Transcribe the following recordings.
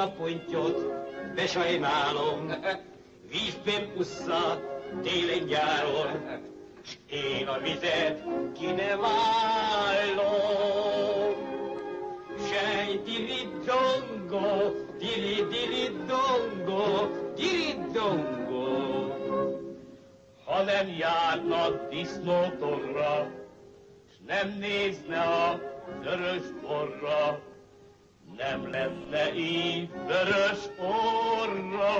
a pontyot, de sajnálom, vízben pussza télen-gyáron, s én a vizet ki nem állom. Sej, diri-dongo, diri-diri-dongo, diri-dongo. Ha nem járnak disznótorra, s nem nézne a vörös borra, nem lenne így vörös orra.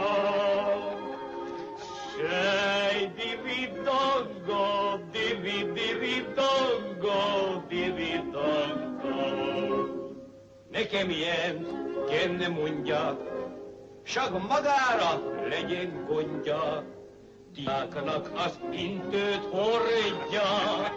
Sej, diri-dongo, diri-diri-dongo, diri-dongo. Nekem ilyen kenne mondja, csak magára legyen gondja, diáknak az intőt hordja.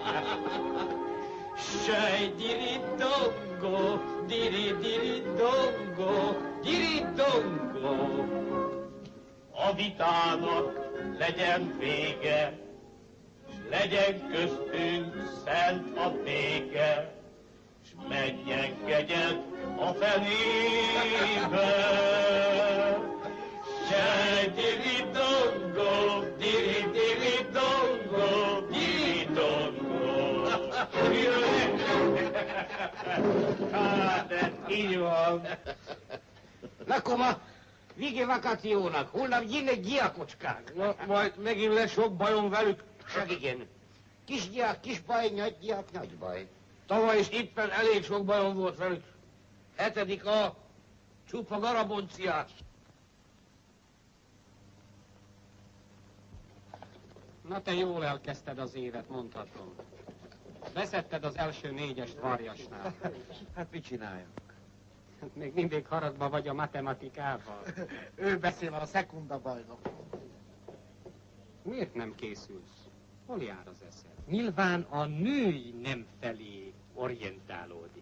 Sej, diri-dongo, diri-diri-dongo, diri-dongo. A vitának legyen vége, s legyen köztünk szent a béke, s menjen kegyet a fenébe. Sej, diri-dongo, diri-diri-dongo, diri-dongo. Hát, ez így van. Na, koma, vége vakációnak, holnap jön egy diákocskák. Na, majd megint lesz sok bajom velük. Csak igen. Kis diák, kis baj, nagy diák, nagy baj. Tavaly is éppen elég sok bajom volt velük. 7. A, csupa garabonciás. Na te jól elkezdted az évet, mondhatom. Beszedted az első 4-est Varjasnál. Hát mit csináljak? Hát még mindig haragba vagy a matematikával. Ő beszél a szekunda bajnok. Miért nem készülsz? Hol jár az eszed? Nyilván a női nem felé orientálódik.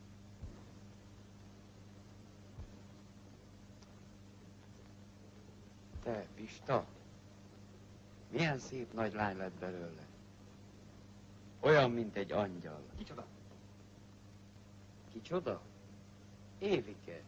Te, Pista, milyen szép nagy lány lett belőle. Olyan, mint egy angyal. Kicsoda? Kicsoda? Évike.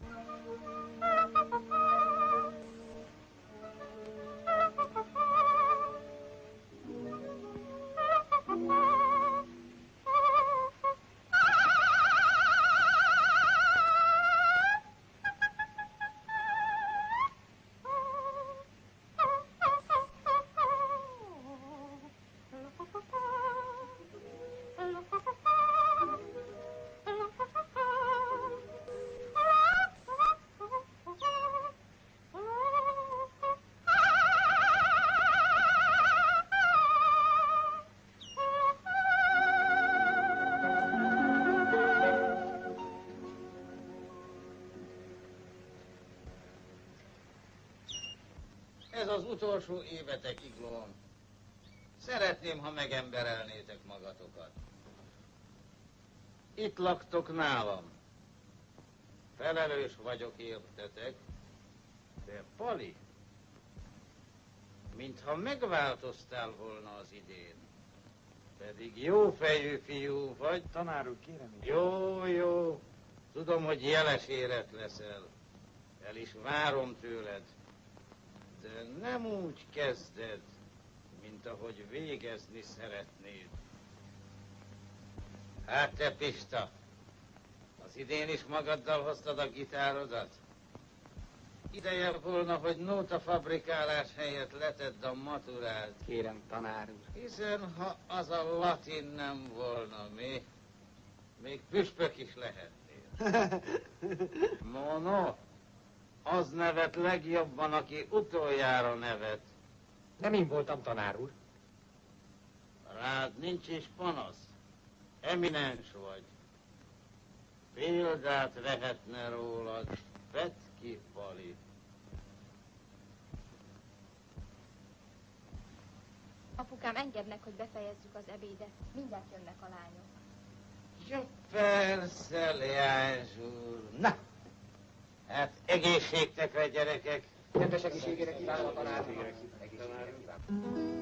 Ez az utolsó évetek, iglóm. Szeretném, ha megemberelnétek magatokat. Itt laktok nálam. Felelős vagyok értetek, de Pali, mintha megváltoztál volna az idén. Pedig jó fejű fiú vagy. Tanár úr, kérem. Jó. Tudom, hogy jeles érett leszel. El is várom tőled. De nem úgy kezded, mint ahogy végezni szeretnéd. Hát te, Pista, az idén is magaddal hoztad a gitárodat? Ideje volna, hogy nótafabrikálás helyett letedd a maturát. Kérem, tanár úr. Hiszen ha az a latin nem volna mi, még püspök is lehetnél. No, az nevet legjobban, aki utoljára nevet. Nem én voltam, tanár úr. Rád nincs is panasz. Eminens vagy. Példát vehetne rólad Petki Pali. Apukám, engedd meg, hogy befejezzük az ebédet. Mindjárt jönnek a lányok. Ja, persze, Leányz úr. Na, hát egészségtekre, gyerekek. Kedves egészségére kívánom a tanár úr. Egészségére kívánom.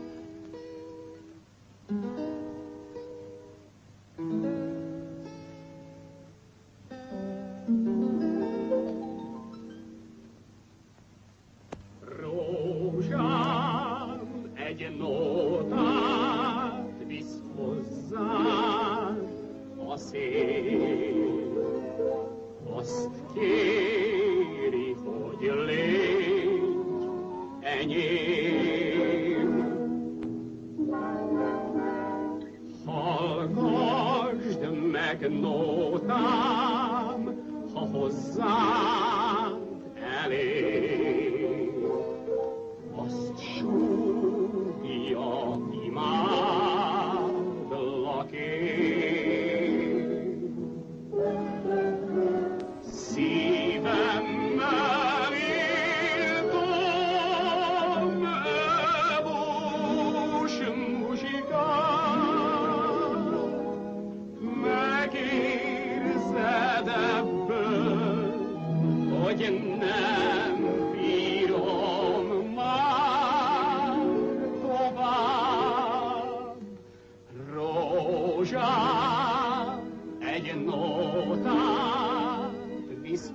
enyém. Hallgasd meg nótám, ha hozzád elég. Azt súgja, imádlak én. Szívemmel írtom ebus muzsikát, megérzed ebből, hogy nem bírom már tovább. Rózsám egy nótát visz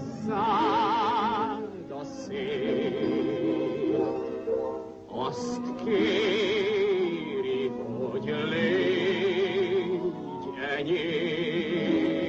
hozzád a szél. Azt kéri, hogy légy enyém.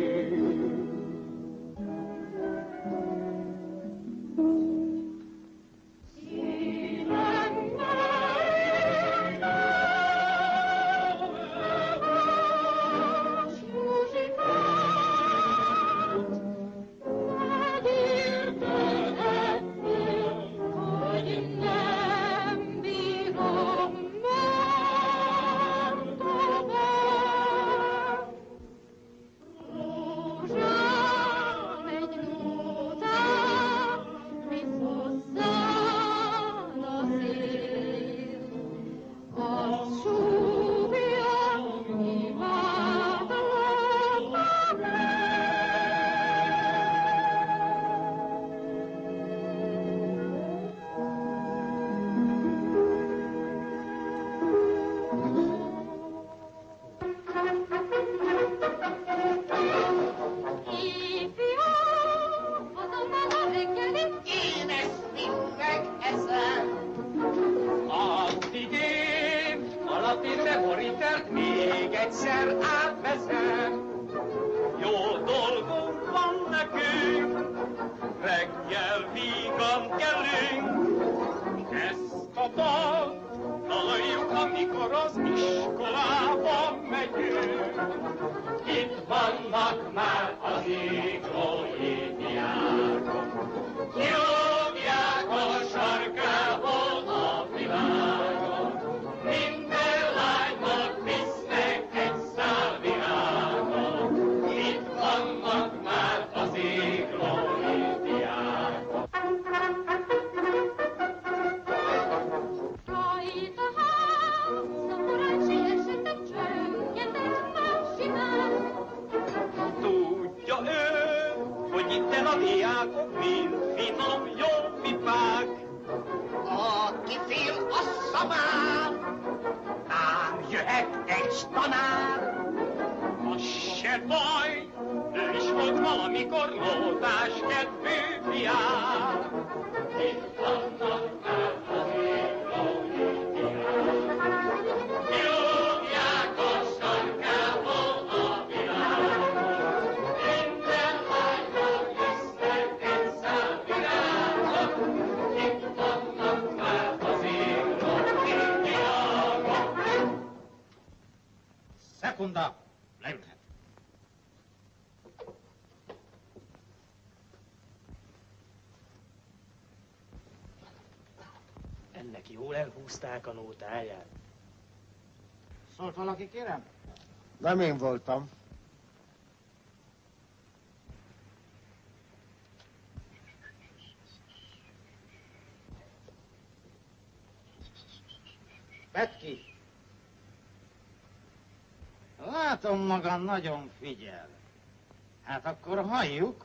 Addig én a latin memoritert még egyszer átvezem. Jó dolgunk van nekünk, reggel vígan kelünk. Ezt a dalt daloljuk, amikor az iskolába megyünk. Itt vannak már az iglói diákok, nyomják a sarkából a világot. Minden lánynak visznek egy szál virágot. Itt vannak már az iglói diákok. Rajta ház, szaporán siesetek, csöngetek másinál. Tudja ő, hogy itten a diákok mind finom jó pipák. Aki fél a szamár, ám jöhet egy tanár. Az se baj, ő is volt valamikor nótás kedvű fiák. Itt vannak már az iglói diákok, nyomják a sarkából a világot. Minden lánynak visznek egy szál virágot. Itt vannak már az iglói diákok. Szekunda, leülhet. Ennek jól elhúzták a nótáját. Szólt valaki, kérem? Nem én voltam. Vedd ki! Látom, maga nagyon figyel. Hát akkor halljuk.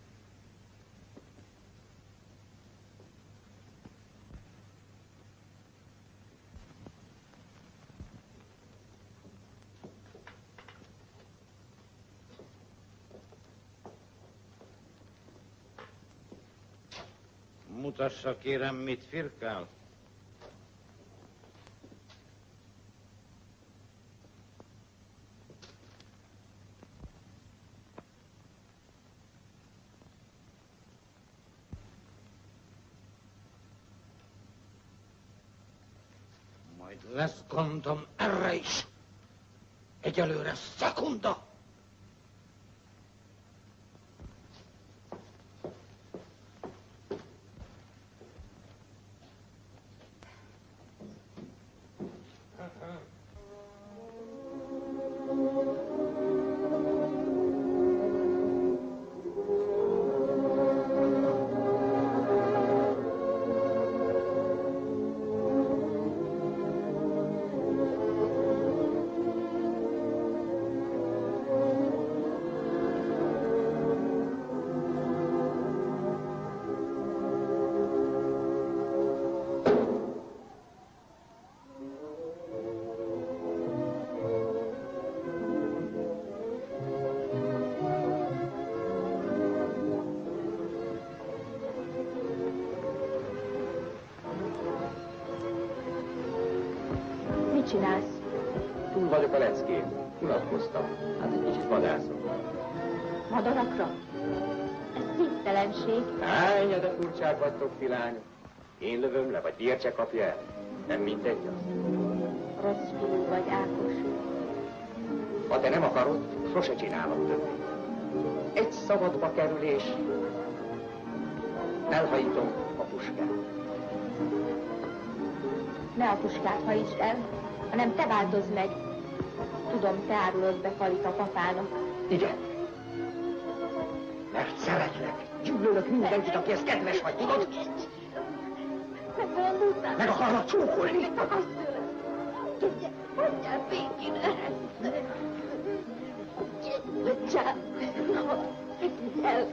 Mutassa kérem, mit firkál. Majd lesz gondom erre is. Egyelőre szekunda. Mit csinálsz? Túl vagyok a leckén. Unatkoztam. Hát egy kicsit vadászom. Madarakra? Ez szívtelenség. Hány, de furcsák vagytok, filányok. Én lövöm le, vagy Dircse kapja el. Nem mindegy az. Rossz fiú vagy, Ákos. Ha te nem akarod, sose csinálok többé. Egy szabadba kerülés. Elhajítom a puskát. Ne a puskát hajítsd el, hanem te változz meg. Tudom, te árulod be Falit a papának. Igen. Mert szeretlek. Gyűlölök mindenkit, akihez kedves vagy, tudod? Megbolondultál? Meg akarlak csókolni. Mit akarsz tőle? Gyere, hagyjál békére. Bocsánat. El.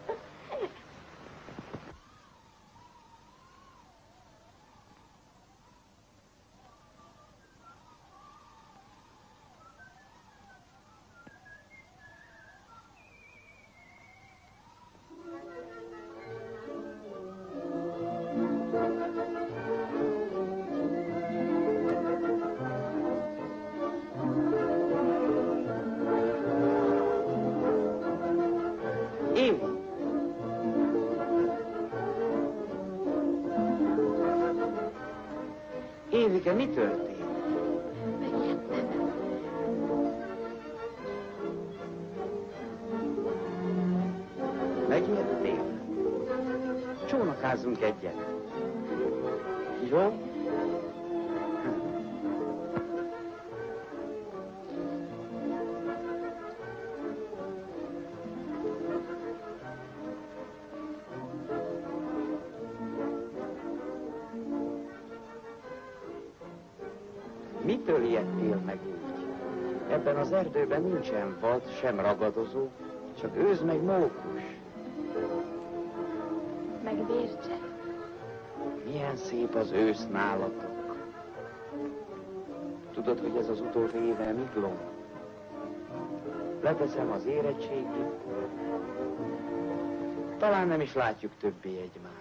Évike, mi történt? Megijedtem. Megijedtél? Csónakázzunk egyet. Jó? Mitől ijedtél meg úgy? Ebben az erdőben nincsen vad, sem ragadozó, csak őz meg mókus. Meg Dircse. Milyen szép az ősz nálatok. Tudod, hogy ez az utolsó éve mit lom? Leteszem az érettségit. Talán nem is látjuk többé egymást.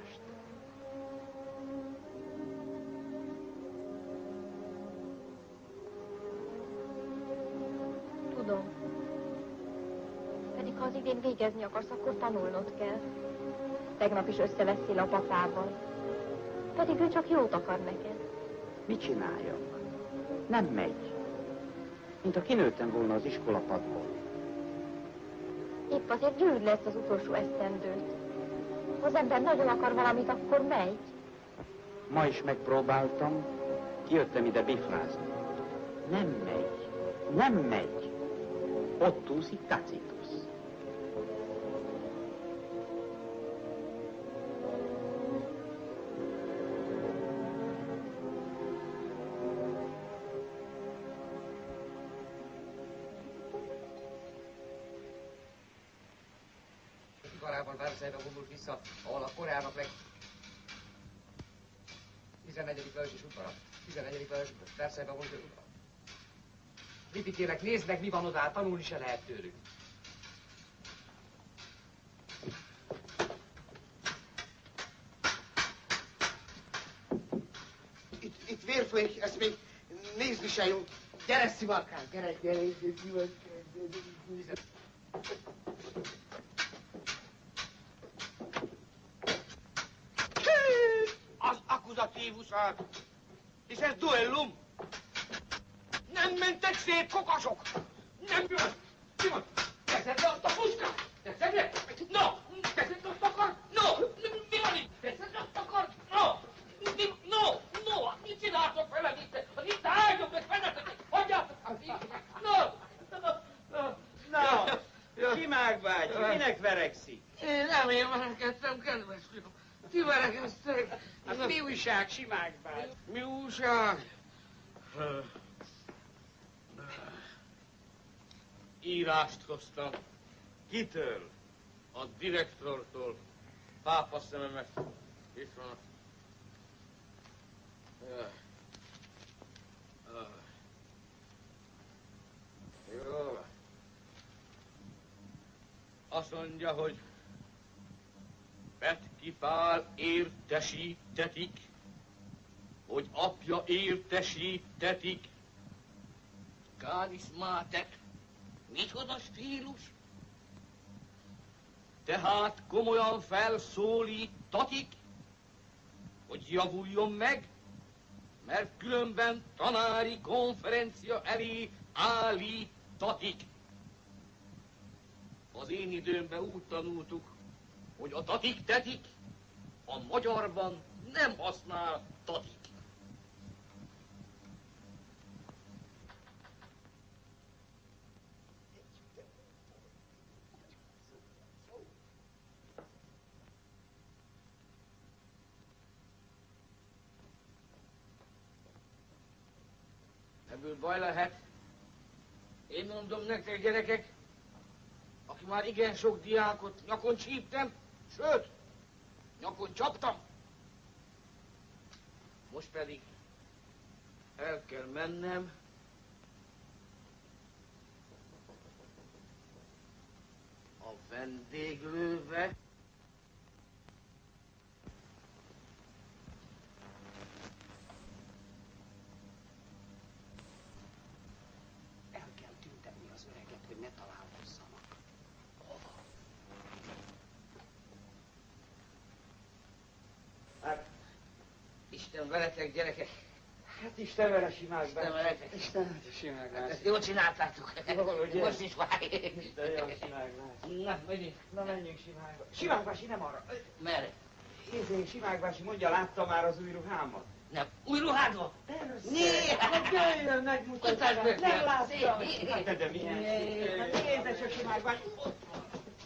Tudom. Pedig ha az idén végezni akarsz, akkor tanulnod kell. Tegnap is összeveszél a papával. Pedig ő csak jót akar neked. Mit csináljak? Nem megy. Mint ha kinőttem volna az iskolapadból. Épp azért gyűrűd le ezt az utolsó esztendőt. Ha az ember nagyon akar valamit, akkor megy. Ma is megpróbáltam, kijöttem ide biflázni. Nem megy. Nem megy. Ott úszik Tacitus. Ikarában Versailles-be vonult vissza, ahol a Koreának 14. Lajos udvara. 14. Lajos Versailles-be vonult udvara. Lipikélek, nézd meg, mi van oda, tanulni se lehet tőlük. Itt vér folyik, ezt még nézni se jó. Gyere, szimarkán, gyere, szimarkán. Az akkuzatívuszát! És ez duellum? Nem mentek szét, kokasok! Nem jön! Mi van? Teszed le azt a puskát! Teszed le! No! Teszed le azt akar! No! Mi van itt? Teszed le azt akar! No! No! No! Mit csináltok velem itt? Itt álljon meg fennetek! Hagyjátok! No! Na, Simák bácsi, minek verekszik? Én verekedtem, kedves fiam. Ti verekeztek. Hát mi újság, Simák bácsi? Mi újság? Írást hoztam. Kitől? A direktortól. Pápa szememet. Itt van. Jó. Azt mondja, hogy Petki Pál értesítetik, hogy apja értesítetik. Káris Mátek, micsoda stílus? Tehát komolyan felszólítatik, hogy javuljon meg, mert különben tanári konferencia elé állítatik. Az én időmben úgy tanultuk, hogy a tatik-tetik a magyarban nem használ tatik. Ebből baj lehet. Én mondom nektek, gyerekek, aki már igen sok diákot nyakon csíptem, sőt, nyakon csaptam. Most pedig el kell mennem a vendéglőbe. El kell tüntetni az öreget, hogy ne találkozzanak. Hát, Isten veletek, gyerekek. Hát Isten vele, Simák Isten bácsi. veletek. Isten Simák Hát bácsi. ezt jól csináltátok. Jól, ugye? Most is várj. De jó, Simák bácsi. Na, megyünk. Na menjünk, Simák bácsi. Simák bácsi, nem arra. Merre? Simák bácsi, mondja, látta már az új ruhámat? Nem. Új ruhádva? Persze. Né! Hát jöjjön, megmutatja. Mutasd meg. Nem látta. Szép. Hát de milyen szép. Hát nézze csak, Simák bácsi. Ott van.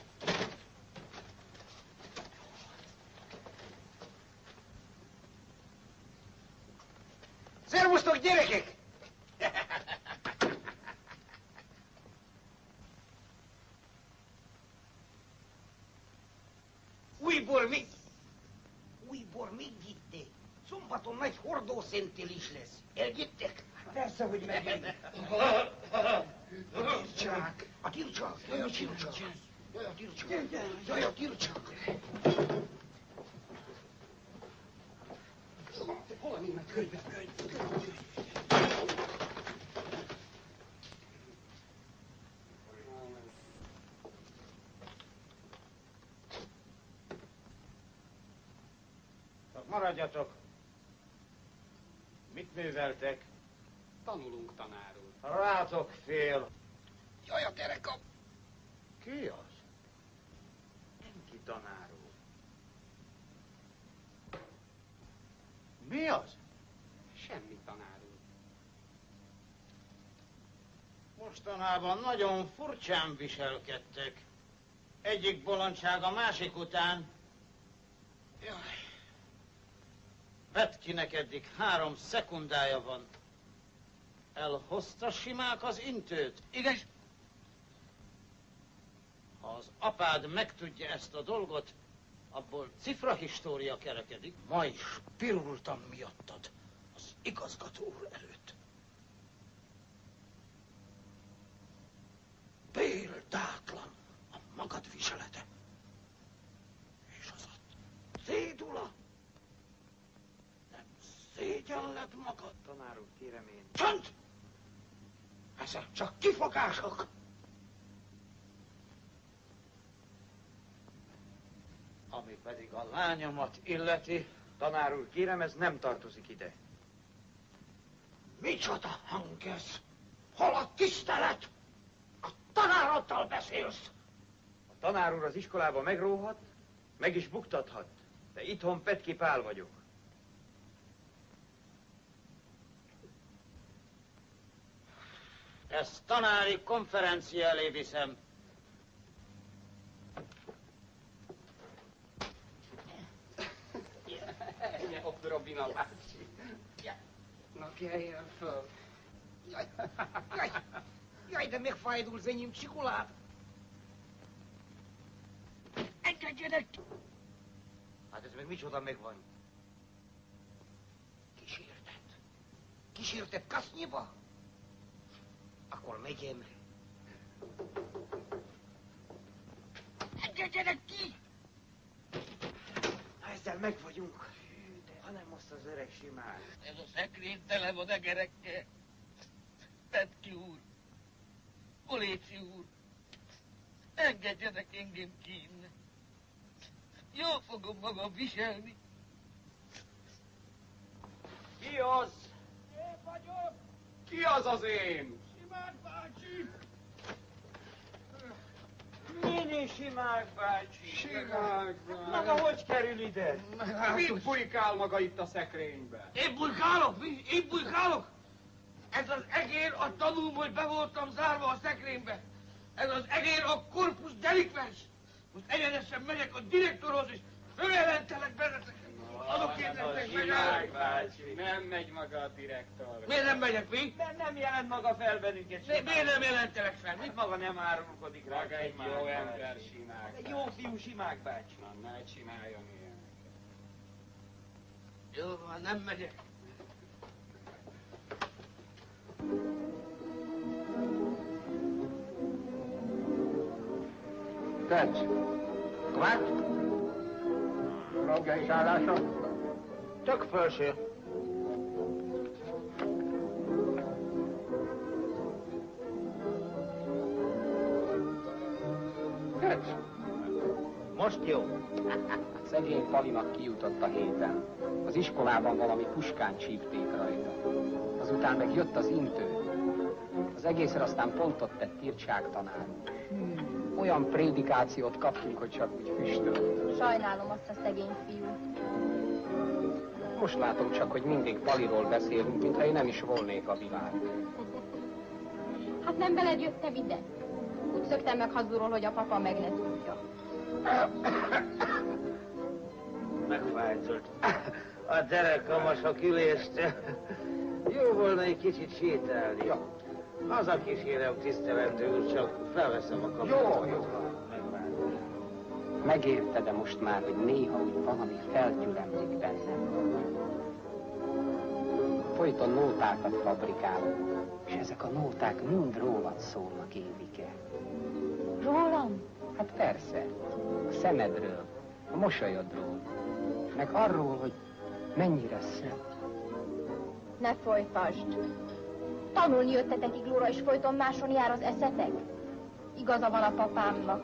Szervusztok, gyerekek! Újból még vitték. Szombaton nagy hordószentél is lesz. Elgyettek? Persze, hogy megyünk. A tilcsák. A tilcsák. Jaj, a tilcsák. Jaj, a tilcsák. Jaj, a tilcsák. Hol a német könyve? Maradjatok. Mit műveltek? Tanulunk, tanár úr. Rátok fél. Jaj, a tereka. Ki az? Enki tanár úr. Mi az? Semmi, tanár úr. Mostanában nagyon furcsán viselkedtek. Egyik bolondság a másik után. Jaj. Petkinek eddig 3 szekundája van. Elhozta Simák az intőt? Igen. Ha az apád megtudja ezt a dolgot, abból cifrahistória kerekedik. Ma is pirultam miattad az igazgató úr előtt. Példátlan a magad viselete. És az a cédula. Nem szégyelled magad. Tanár úr, kérem én. Csönd! Ezek csak kifogások. Ami pedig a lányomat illeti, Tanár úr, kérem, ez nem tartozik ide. Micsoda hang ez? Hol a tisztelet? A tanároddal beszélsz. A tanár úr az iskolában megróhat, meg is buktathat. De itthon Petki Pál vagyok. Ezt tanári konferencia elé viszem. Ennyi hopp, Robina bácsi. Na, keljen föl. Jaj, de megfájdul az enyém csikolát. Engedjenek! Hát ez meg micsoda megvan? Kísérted Kasznyiba? Akkor megyem. Engedjenek ki! Ezzel meg vagyunk. Ha nem azt az öreg simán. Ez a szekrény tele van egerekkel. Petki úr, Poléci úr, engedjenek engem ki innen. Jól fogom magam viselni. Ki az? Én vagyok! Ki az az én? Simák bácsi! Mini Simák bácsi. Simák bácsi. Maga hogy kerül ide? Mit bujkál maga itt a szekrénybe? Én bujkálok? Mi? Én bujkálok? Ez az egér a tanulmúlt be voltam zárva a szekrénybe. Ez az egér a corpus delictens. Most egyenesen megyek a direktorhoz, és följelentelek benneteket. Adok én nektek meg Simák bácsi, nem megy maga a direktor. Miért nem megyek, mi? Mert nem jelent maga fel bennünket. Miért nem jelentelek fel? Mit Maga nem árulkodik rá. Maga egy jó ember, Simák Egy bácsi. jó fiú Simák bácsi. Na, ne csináljon ilyen. Jó van, nem megyek. Tetsz. Kvát? Rabjai szállása? Tök felső. Tetsz. Most jó. Szegény Palinak kijutott a héten. Az iskolában valami puskán csípték rajta. Azután meg jött az intő. Az egészre aztán pontot tett Tircsák tanár. Olyan prédikációt kaptunk, hogy csak úgy füstölt. Sajnálom azt a szegény fiút. Most látom csak, hogy mindig Paliról beszélünk, mintha én nem is volnék a világ. Hát nem veled jöttem ide. Úgy szöktem meg hazulról, hogy a papa meg ne tudja. Megfájtott. A derekamosok ülést. Jó volna egy kicsit sétálni. Ja. Hazakísérem, tisztelendő úr, csak felveszem a kapcsolat. Jó. Megérted-e most már, hogy néha úgy valami felgyülemlik bennem? Folyton nótákat fabrikálok, és ezek a nóták mind rólad szólnak, Évike. Rólam? Hát persze, a szemedről, a mosolyodról, meg arról, hogy mennyire szép. Ne folytasd. Tanulni jöttetek iglóra, és folyton máson jár az eszetek? Igaza van a papámnak.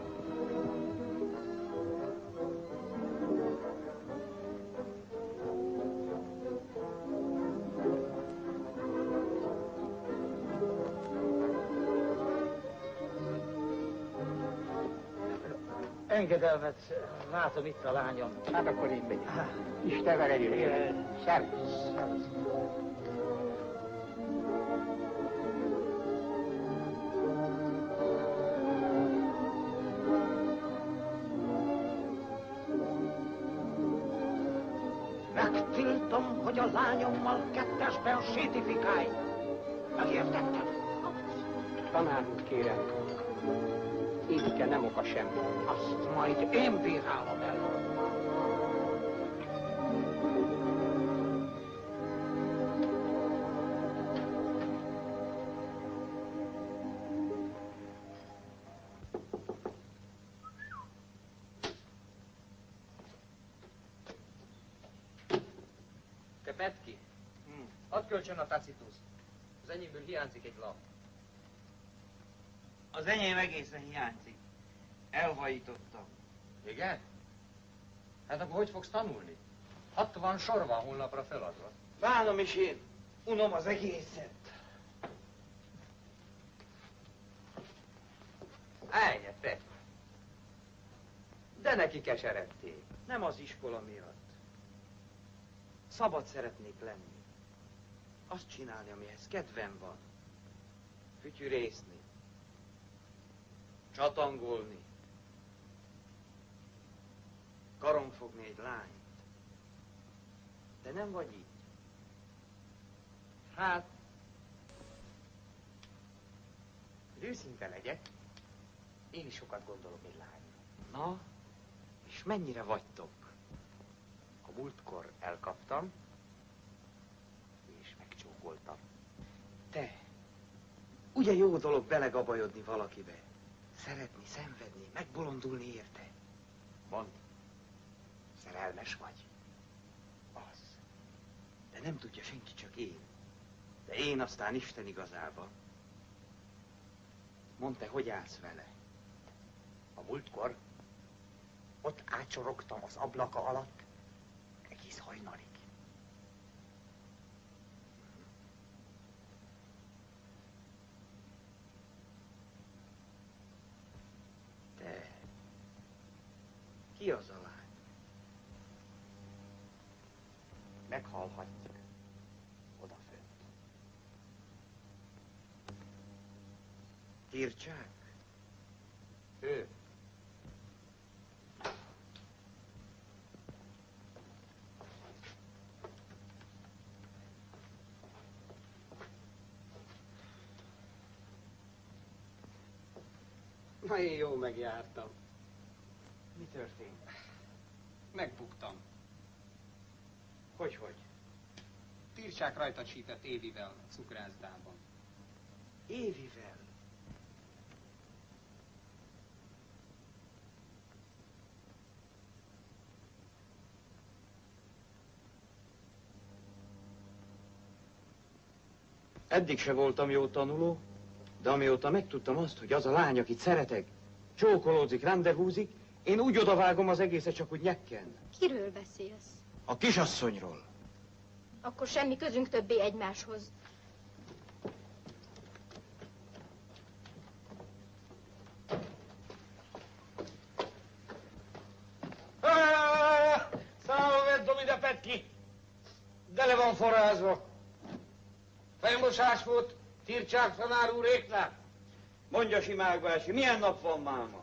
Engedelmet, látom itt a lányom. Hát akkor így megyek. Isten vele jöjjön. Szervusz. Megtiltom, hogy a lányommal kettesben sétifikálj. Megértetted? Tanár úr, kérem. Évike nem oka semmi. Azt majd én bírálom el. Te Petki, add kölcsön a Tacitus. Az enyémből hiányzik egy lap. Az enyém egészen hiányzik. Elhajítottam. Igen? Hát akkor hogy fogsz tanulni? 60 sor van holnapra feladva. Bánom is én. Unom az egészet. Helyet, te. De neki keseredték. Nem az iskola miatt. Szabad szeretnék lenni. Azt csinálni, amihez kedvem van. Fütyűrészni. Csatangolni. Karomfogni egy lányt. De nem vagy így. Hát, hogy őszinte legyek, én is sokat gondolok egy lányra. Na, és mennyire vagytok? A múltkor elkaptam, és megcsókoltam. Te, ugye jó dolog belegabajodni valakibe? Szeretni, szenvedni, megbolondulni érte? Mondd, szerelmes vagy? Az. De nem tudja senki, csak én. De én aztán Isten igazába. Mondd te, hogy állsz vele? A múltkor ott átsorogtam az ablaka alatt egész hajnalig. Te, ki az a lány? Meghallhatjuk odafönt. Tircsák? Ő. Na, én jó megjártam. Mi történt? Megbuktam. Hogy? Tircsák rajta csípett Évivel a cukrászdában. Évivel? Eddig se voltam jó tanuló, de amióta megtudtam azt, hogy az a lány, akit szeretek, csókolódzik, rendezvúzik, én úgy odavágom az egészet, csak úgy nyekken. Kiről beszélsz? A kisasszonyról. Akkor semmi közünk többé egymáshoz. Salve, domine Petki! De le van forrázva. Fejmosás volt Tircsák tanár úréknál. Mondja, Simákbácsi, milyen nap van máma?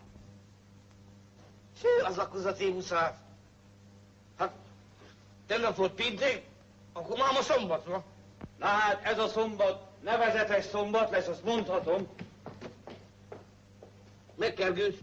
Az akkuzatív uszár. Hát, tegnap volt péntek, akkor máma szombat, na? Na hát, ez a szombat nevezetes szombat lesz, azt mondhatom. Megkergős.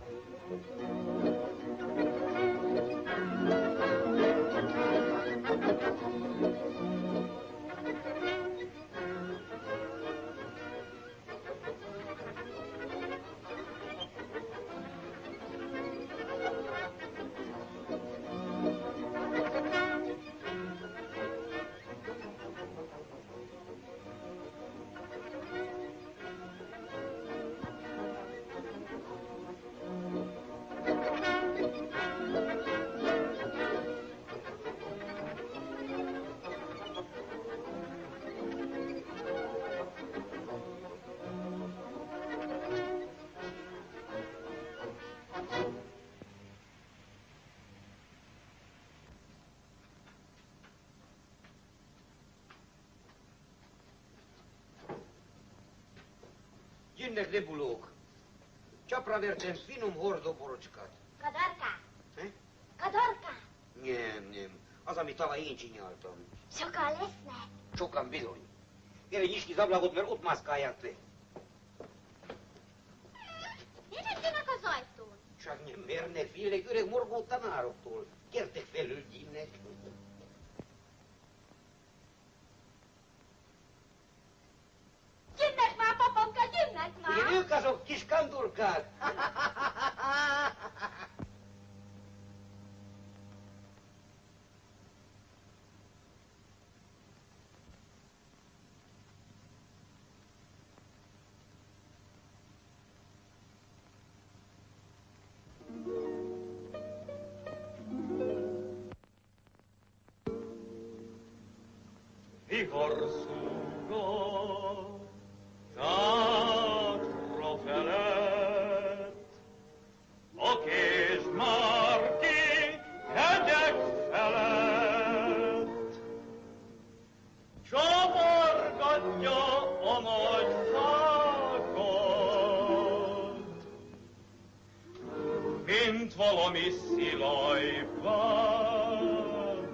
Jönnek lebulók. Csapra vertem finom hordóborocskát. Kadarka? He? Kadarka? Nem. Az, amit tavaly én csináltam. Sokan lesznek? Sokan bizony. Gyere, nyisd ki az ablakot, mert ott mászkálják le. Miért jönnek az ajtón? Csak nem mernek, félnek öreg morgó tanároktól. Gyertek felül, gyinnek. Jönnek már, papanka, jönnek már! Igen, ők azok kis kandurkák. Viharszúga tátra felett, kavargatja a nagy fákat, mint valami szilaj bánat.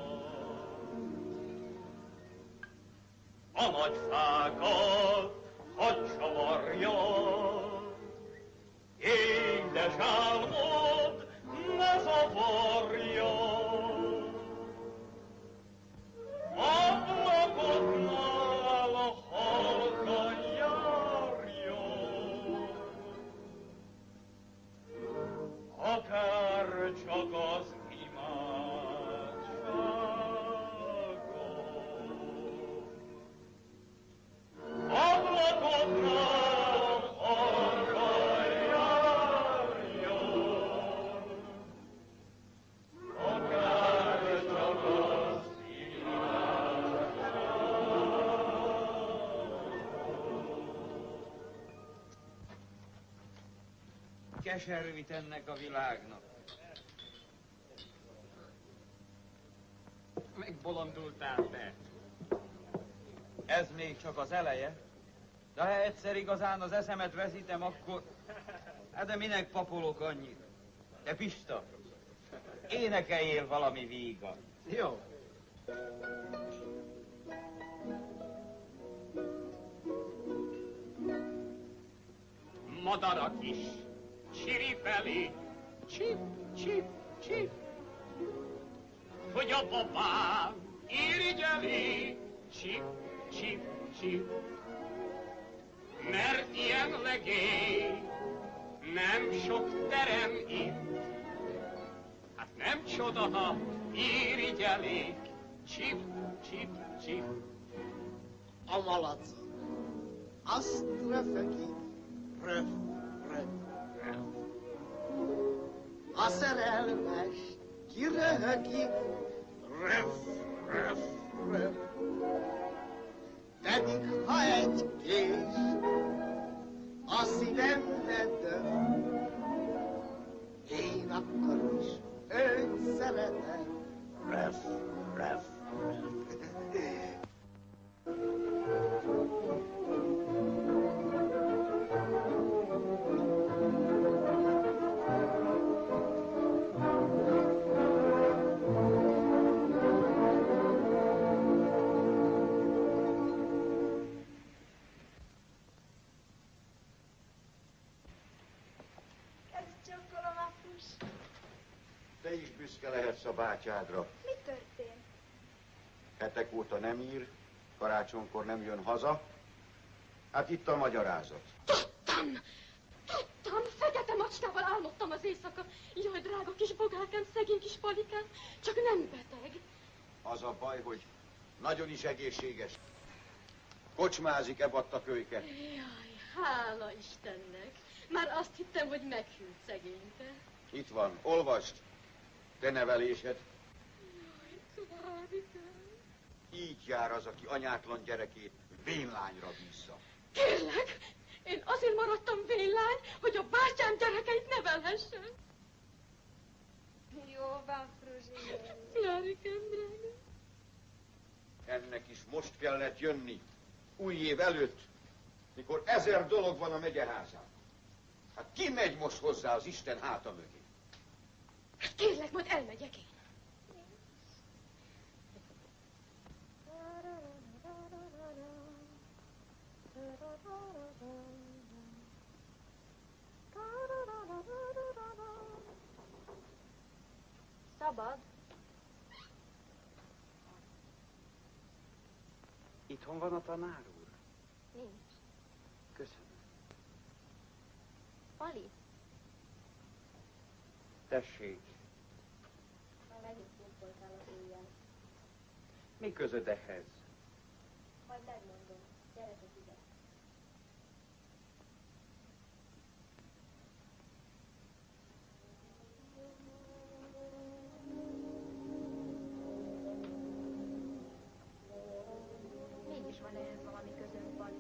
A nagy fákat hadd csavarja, édes álmod ne zavarja. Ablakodnál a halkan járjon, akár csak az imádságon. Ablakodnál a halkan járjon, akár csak az Keservit ennek a világnak. Megbolondultál te. Ez még csak az eleje. De ha egyszer igazán az eszemet veszítem, akkor... Hát de minek papolok annyit? Te Pista, énekeljél valami vígat. Jó. Madarak is csiripeli, csip, csip, csip, hogy a babám irigyeli, csip, csip, csip. Mert ilyen legény nem sok terem itt, hát nem csoda, ha irigyelik, csip, csip, csip. A malac azt röfögi, röf, röf, röf. A szerelmes kiröhögi, röf, röf, röf. Pedig ha egy kés a szívembe döf, én akkor is őt szeretem, röf, röf, röf. Te is büszke lehetsz a bátyádra. Mi történt? Hetek óta nem ír, karácsonykor nem jön haza. Hát itt a magyarázat. Tudtam, fekete macskával álmodtam az éjszaka. Jaj, drága kis bogárkám, szegény kis palikám, csak nem beteg. Az a baj, hogy nagyon is egészséges. Kocsmázik ebadt a kölyke. Jaj, hála Istennek. Már azt hittem, hogy meghűlt szegényke. Itt van, olvasd. Te nevelésed. Jaj, Klárikám. Így jár az, aki anyátlan gyerekét vénlányra bízza. Kérlek, én azért maradtam vénlány, hogy a bátyám gyerekeit nevelhessen. Jó van, Fruzsi. Klárikám, drága. Ennek is most kellett jönni, új év előtt, mikor 1000 dolog van a megyeházán. Hát ki megy most hozzá az Isten háta mögé? Hát kérlek, majd elmegyek én. Szabad? Itthon van a tanár úr? Nincs. Köszönöm. Pali? Tessék. Már megint voltál az éjjel. Mi közöd ehhez? Majd megmondom. Gyere ide. Mégis van ehhez valami közöm, Pali.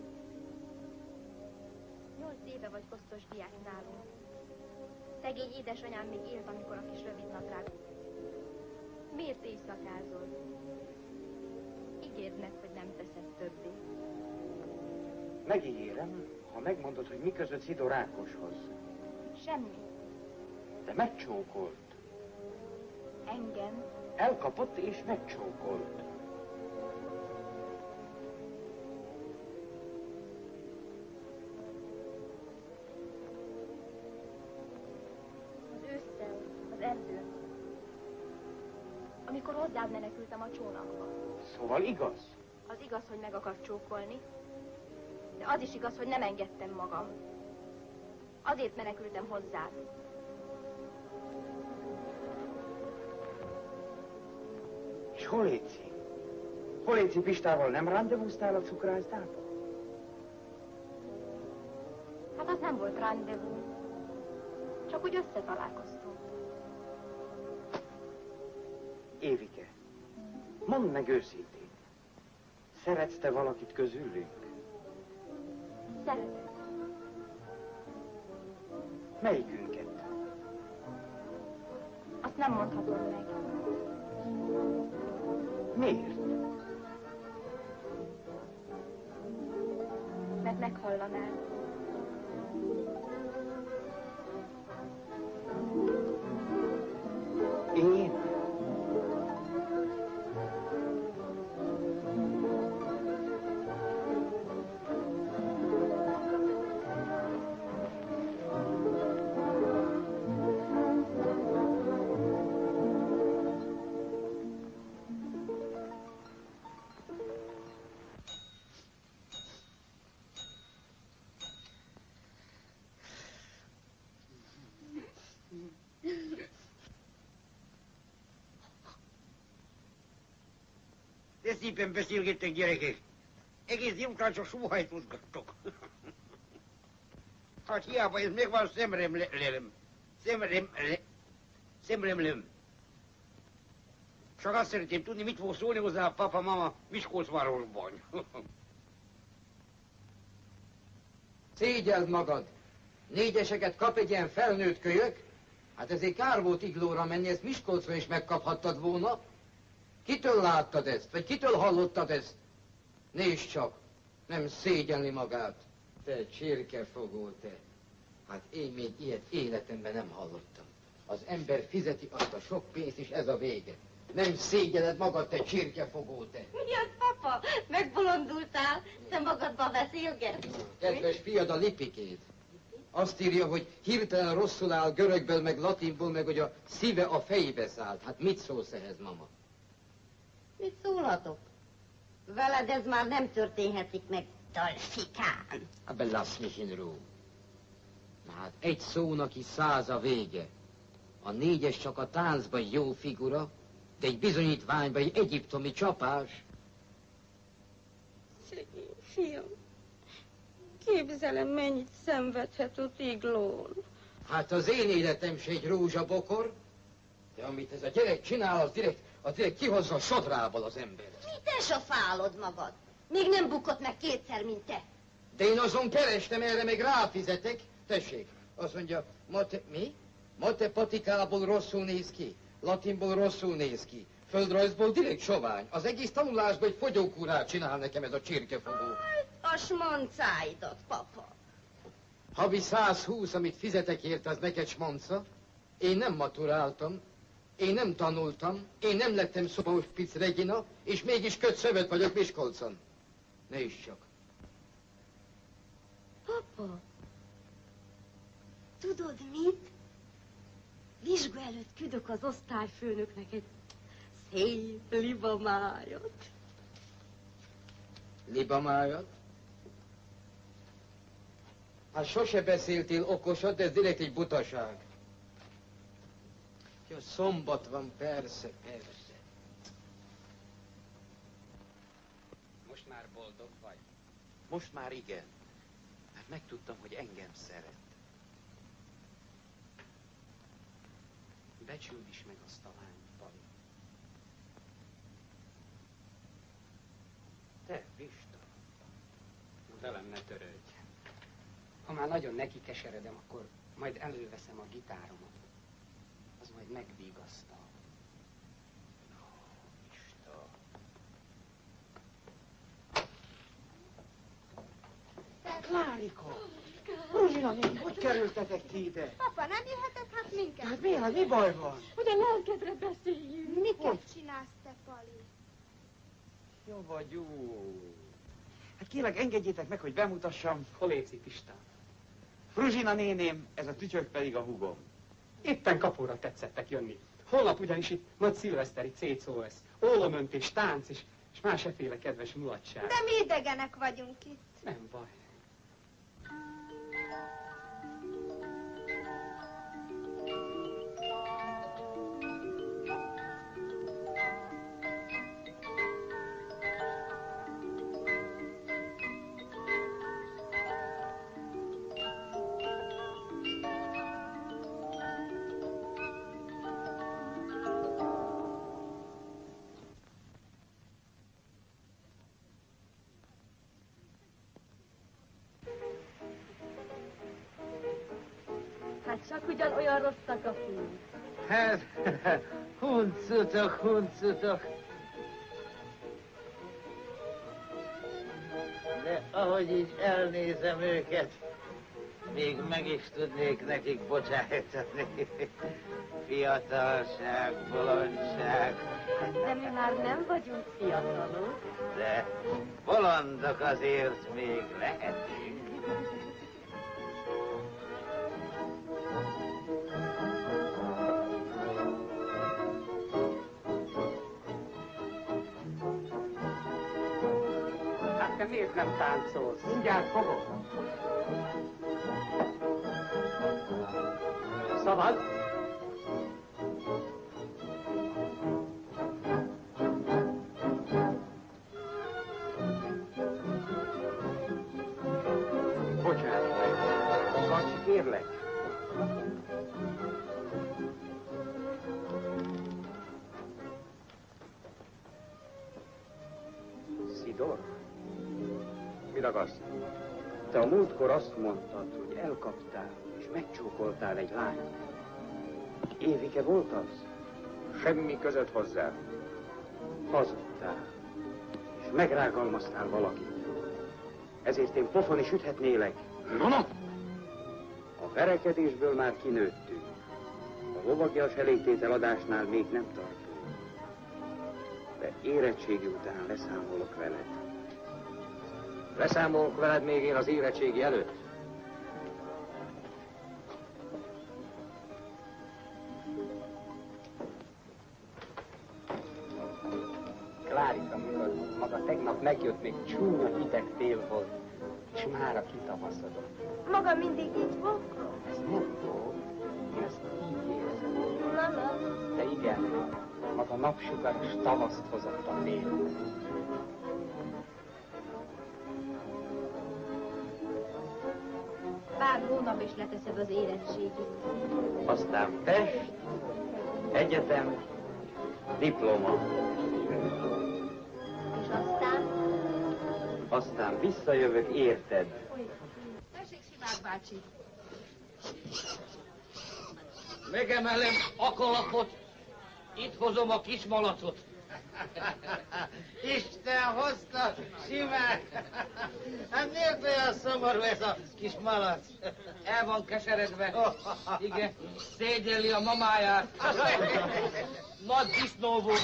8 éve vagy kosztos diák nálunk. Szegény édesanyám még élt, amikor a kis rövidnadrág. Miért éjszakázol? Ígérd meg, hogy nem teszed Megígérem, ha megmondod, hogy mi között Szidó Rákoshoz. Semmi. De megcsókolt. Engem. Elkapott és megcsókolt. Az ősszel, az erdőn. Amikor hozzád menekültem a csónakba. Szóval igaz? Az igaz, hogy meg akart csókolni, de az is igaz, hogy nem engedtem magam. Azért menekültem hozzád. És hol Léci? Hol Léci Pistával nem rendezvúztál a cukrászdába? Hát az nem volt rendezvú. Csak úgy összetalálkoztunk. Évike, mondd meg őszintén. Szeretsz te valakit közülünk? Szeretek. Melyikünket? Azt nem mondhatod meg. Miért? Mert meghallanád. Én? De szépen beszélgettek, gyerekek. Egész délután csak sóhajtózgattok. Hát hiába ez megvan, szemremlem. Csak azt szeretném tudni, mit fog szólni hozzá a papa, mama Miskolcvárosban. Szégyeld magad! 4-eseket kap egy ilyen felnőtt kölyök? Hát ezért kár volt Iglóra menni, ezt Miskolcra is megkaphattad volna. Kitől láttad ezt? Vagy kitől hallottad ezt? Nézd csak, nem szégyelni magát. Te csirkefogó, te. Hát én még ilyet életemben nem hallottam. Az ember fizeti azt a sok pénzt, és ez a vége. Nem szégyeled magad, te csirkefogó, te. Mi az, papa? Megbolondultál? Te magadba beszélgetsz? Kedves fiad, a Lipikét. Azt írja, hogy hirtelen rosszul áll görögből, meg latinból, meg hogy a szíve a fejébe szállt. Hát mit szólsz ehhez, mama? Mit szólhatok? Veled ez már nem történhetik meg, Dolfikán. Abba lass mich in Ruhe. Na hát egy szónak is 100 a vége. A 4-es csak a táncban jó figura, de egy bizonyítványban egy egyiptomi csapás. Szegény fiam. Képzelem, mennyit szenvedhet ott Iglón. Hát az én életem se egy rózsabokor, de amit ez a gyerek csinál, az direkt kihozza a sodrából az ember. Mit esofálod magad? Még nem bukott meg kétszer, mint te. De én azon kerestem, erre meg ráfizetek. Tessék, azt mondja, matematikából rosszul néz ki, latinból rosszul néz ki, földrajzból direkt sovány. Az egész tanulásból egy fogyókúrát csinál nekem ez a csirkefogó. A smoncáidat, papa. Havi 120, amit fizetek érte, az neked smonca. Én nem maturáltam, én nem tanultam, én nem lettem Szobahospic Regina, és mégis kötszövet vagyok Miskolcon. Nézd csak. Papa, tudod mit? Vizsga előtt küldök az osztályfőnöknek egy szép libamájat. Libamájat? Hát sose beszéltél okosat, de ez direkt egy butaság. Ja, szombat van, persze. Most már boldog vagy? Most már igen. Mert megtudtam, hogy engem szeret. Becsüld is meg azt a lányt, Pali. Te, Pista, velem ne törődj. Ha már nagyon neki keseredem, akkor majd előveszem a gitáromat. Az majd megvigasztal. Klárika! Ruzsina néni, hogy kerültetek ti ide? Papa, nem jöhetett hát minket? Hát miért? Mi baj van? Hogy a lelkedre beszéljünk. Miket csinálsz te, Pali? Jó vagy jó. Hát kérlek, engedjétek meg, hogy bemutassam. Koléci Pista. Fruzsina néném, ez a tücsök pedig a hugom. Éppen kapóra tetszettek jönni. Holnap ugyanis itt nagy szilveszteri cécó lesz. Ólomöntés, tánc és más efféle kedves mulatság. De mi idegenek vagyunk itt. Nem baj. Hát csak ugyanolyan rosszak a fiúk. Hát, huncutok. De ahogy így elnézem őket, még meg is tudnék nekik bocsájtani. Fiatalság, bolondság. De mi már nem vagyunk fiatalok. De bolondok azért még lehetünk. Hát te miért nem táncolsz? Mindjárt fogok. Szabad? Bocsáss meg. Kacsi, kérlek. Szidor? Mi ragasz? Te a múltkor azt mondtad, hogy elkaptál és megcsókoltál egy lányt. Évike volt az? Semmi között hozzá. Hazudtál, és megrágalmaztál valakit. Ezért én pofon is üthetnélek. No. A verekedésből már kinőttünk. A lovagias elégtételadásnál még nem tartunk. De érettségi után leszámolok veled. Leszámolok veled még én az érettségi előtt? Klárika, mikor maga tegnap megjött, még csúnya hideg tél volt, és mára kitavaszodott. Maga mindig így volt? Ez nem jó, én ezt így érzem. Nem. De igen, maga napsugaras tavaszt hozott a tél. Pár hónap is leteszed az érettségit. Aztán Pest, egyetem, diploma. És aztán? Aztán visszajövök, érted? Tessék, Simák bácsi. Megemelem a kalapot, itt hozom a kis malacot. Isten hozta, Simák! Hát miért olyan szomorú ez a kis malac? El van keseredve. Igen, szégyelli a mamáját. Nagy disznó volt.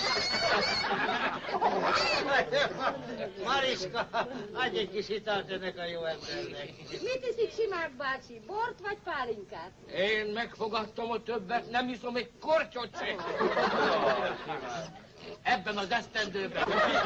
Mariska, adj egy kis italt ennek a jó embernek. Mit iszik Simák bácsi? Bort vagy pálinkát? Én megfogadtam a többet, nem iszom egy kortyot se. Ebben az esztendőben.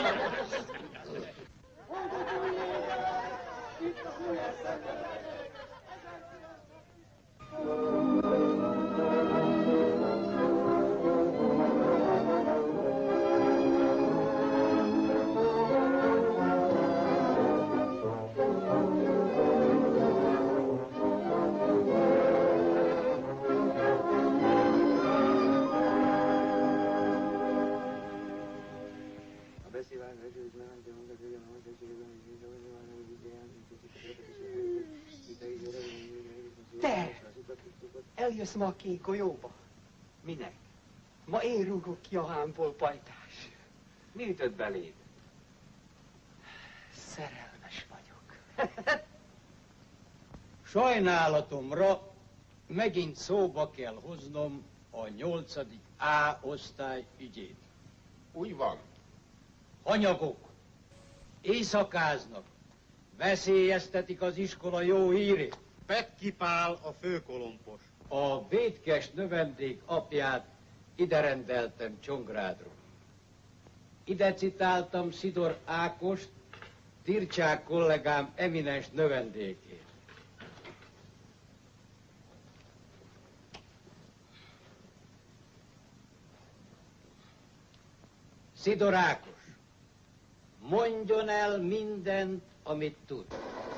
Te! Eljössz ma a kék golyóba? Minek? Ma én rúgok ki a hámból, pajtás. Mi ütött beléd? Szerelmes vagyok. Sajnálatomra megint szóba kell hoznom a 8. A osztály ügyét. Úgy van. Hanyagok, éjszakáznak, veszélyeztetik az iskola jó hírét. Petki Pál a főkolompos. A vétkes növendék apját ide rendeltem Csongrádról. Ide citáltam Szidor Ákost, Tircsák kollégám eminens növendékét. Szidor Ákos, mondjon el mindent, amit tud.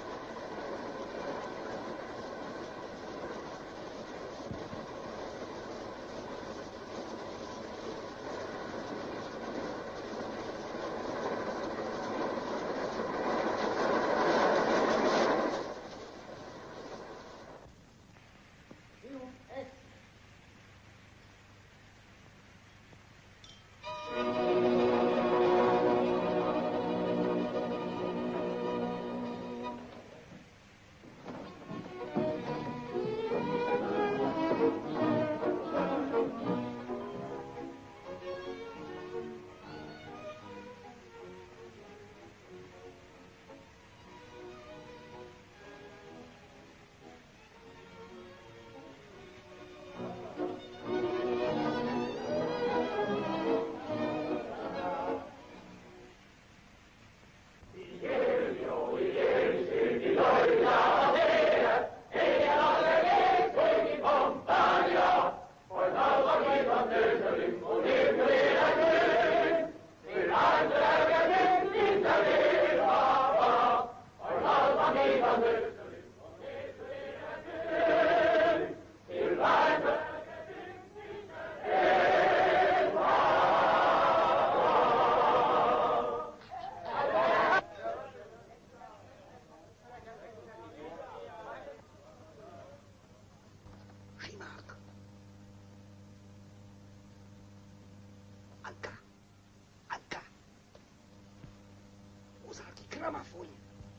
Gramafon.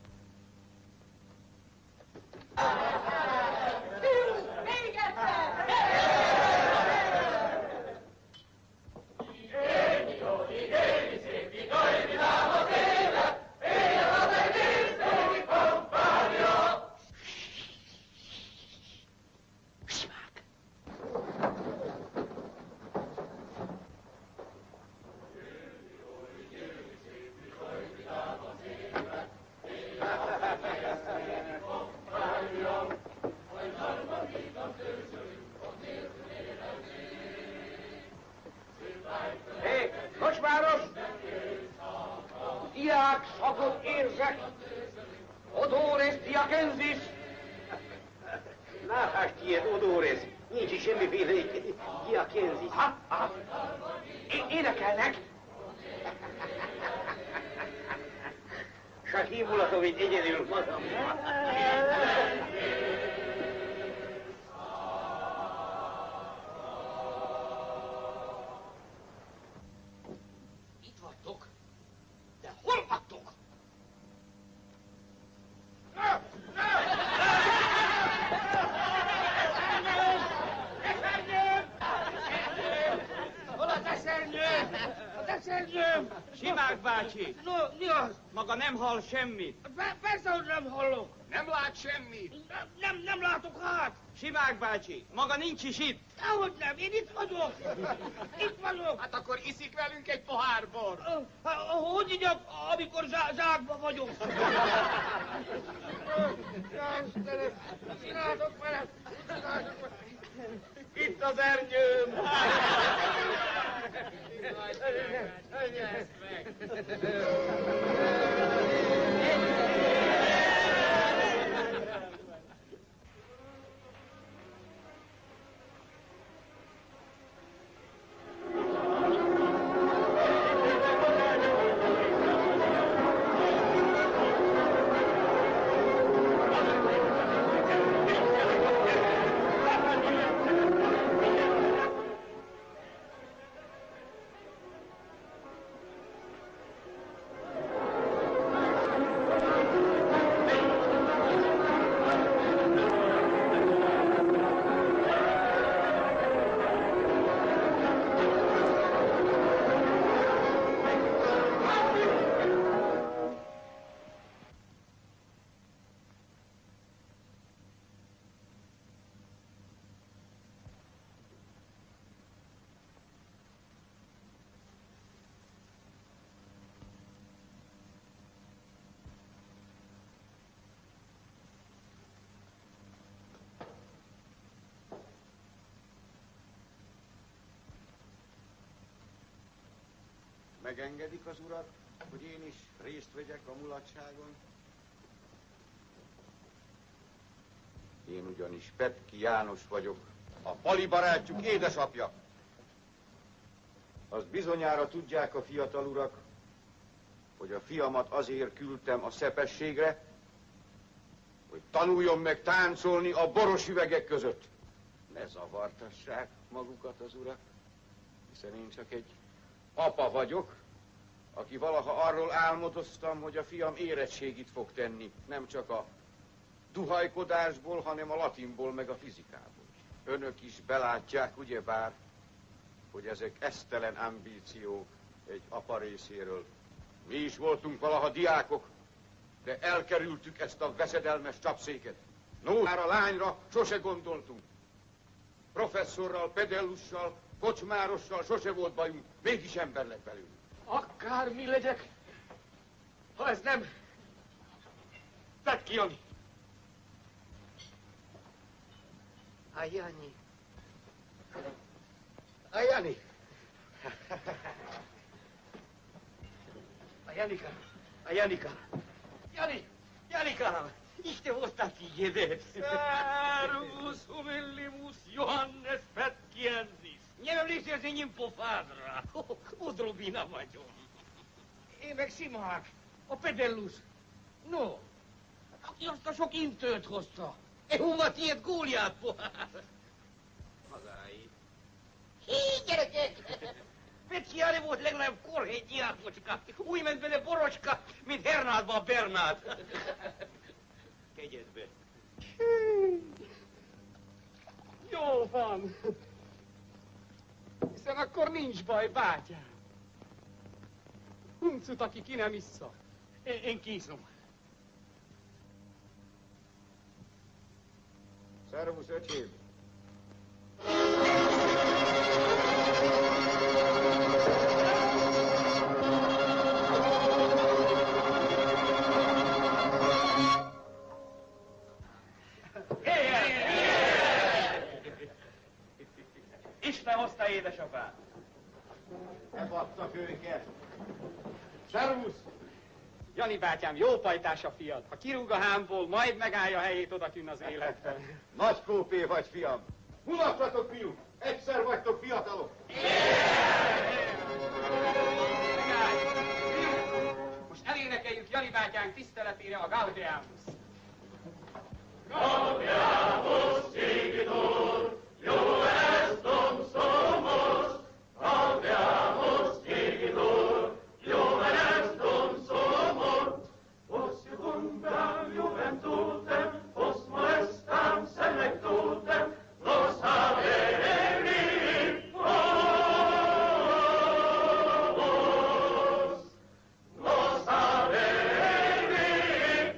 Még egyszer! Kocsmáros! Diák szagot érzek! Odores diakensis! Látás tiéd, Odores! Nincs is semmiféle diakensis. Énekelnek? S a hímulatom itt egyedül magammal. De hol vagytok? Hol a teszernyőm? A teszernyőm! Simák bácsi! No, mi az? Maga nem hall semmit. Persze, hogy nem hallok. Nem lát semmit. Nem látok hát. Simák bácsi, maga nincs is itt. Dehogy nem, én itt vagyok. Itt vagyok. Hát akkor iszik velünk egy pohár bor. Hogy igyak, amikor zsákban vagyok? Csináltok velem. Itt az ernyőm. Megengedik az urak, hogy én is részt vegyek a mulatságon? Én ugyanis Petki János vagyok, a Pali barátjuk édesapja. Azt bizonyára tudják a fiatal urak, hogy a fiamat azért küldtem a szepességre, hogy tanuljon meg táncolni a boros üvegek között. Ne zavartassák magukat az urak, hiszen én csak egy apa vagyok, aki valaha arról álmodoztam, hogy a fiam érettségit fog tenni, nem csak a duhajkodásból, hanem a latinból, meg a fizikából. Önök is belátják, ugyebár, hogy ezek esztelen ambíciók egy apa részéről. Mi is voltunk valaha diákok, de elkerültük ezt a veszedelmes csapszéket. No, már a lányra sose gondoltunk. Professzorral, pedellussal, kocsmárossal sose volt bajunk, mégis ember lett belőlünk. Akármi legyek, ha ez nem... Petki Jani! A Jani. A Jani. A Janika! A Janika! Jani! Janika! Ich te vostati jedes! Servus, humillimus Johannes Petkiensis! Nie wiem, liście z nim pofadra! Odrobina vagyok! Én meg Simák, a pedellus! No, aki azt a sok intőt hozta! Hova tiéd Góliát pohár? Magáit. Hí, gyerekek! Petki Jani volt legalább korhény diákocska. Úgy ment bele borocska, mint Hernádba a Bernát. Kegyedbe. Jó van. Hiszen akkor nincs baj, bátyám. Huncut, aki ki nem issza. Én kízom. Szervusz, öcsém! Isten hozta édesapát! Ne adtak őket! Szervusz! Jani bátyám, jó pajtás a fiad. Ha kirúg a hámból, majd megállja a helyét odakinn az életben. Nagy kópé vagy, fiam! Mulattatok, fiúk! Egyszer vagytok fiatalok! Most elénekeljük Jani bátyánk tiszteletére a Gaudeamus. Gaudeamus igitur, Juventus somos. Gaudeamus igitur, Juventus somos. Oscundam Juventutem, osmo estam selectutem, los haveri vos. Los haveri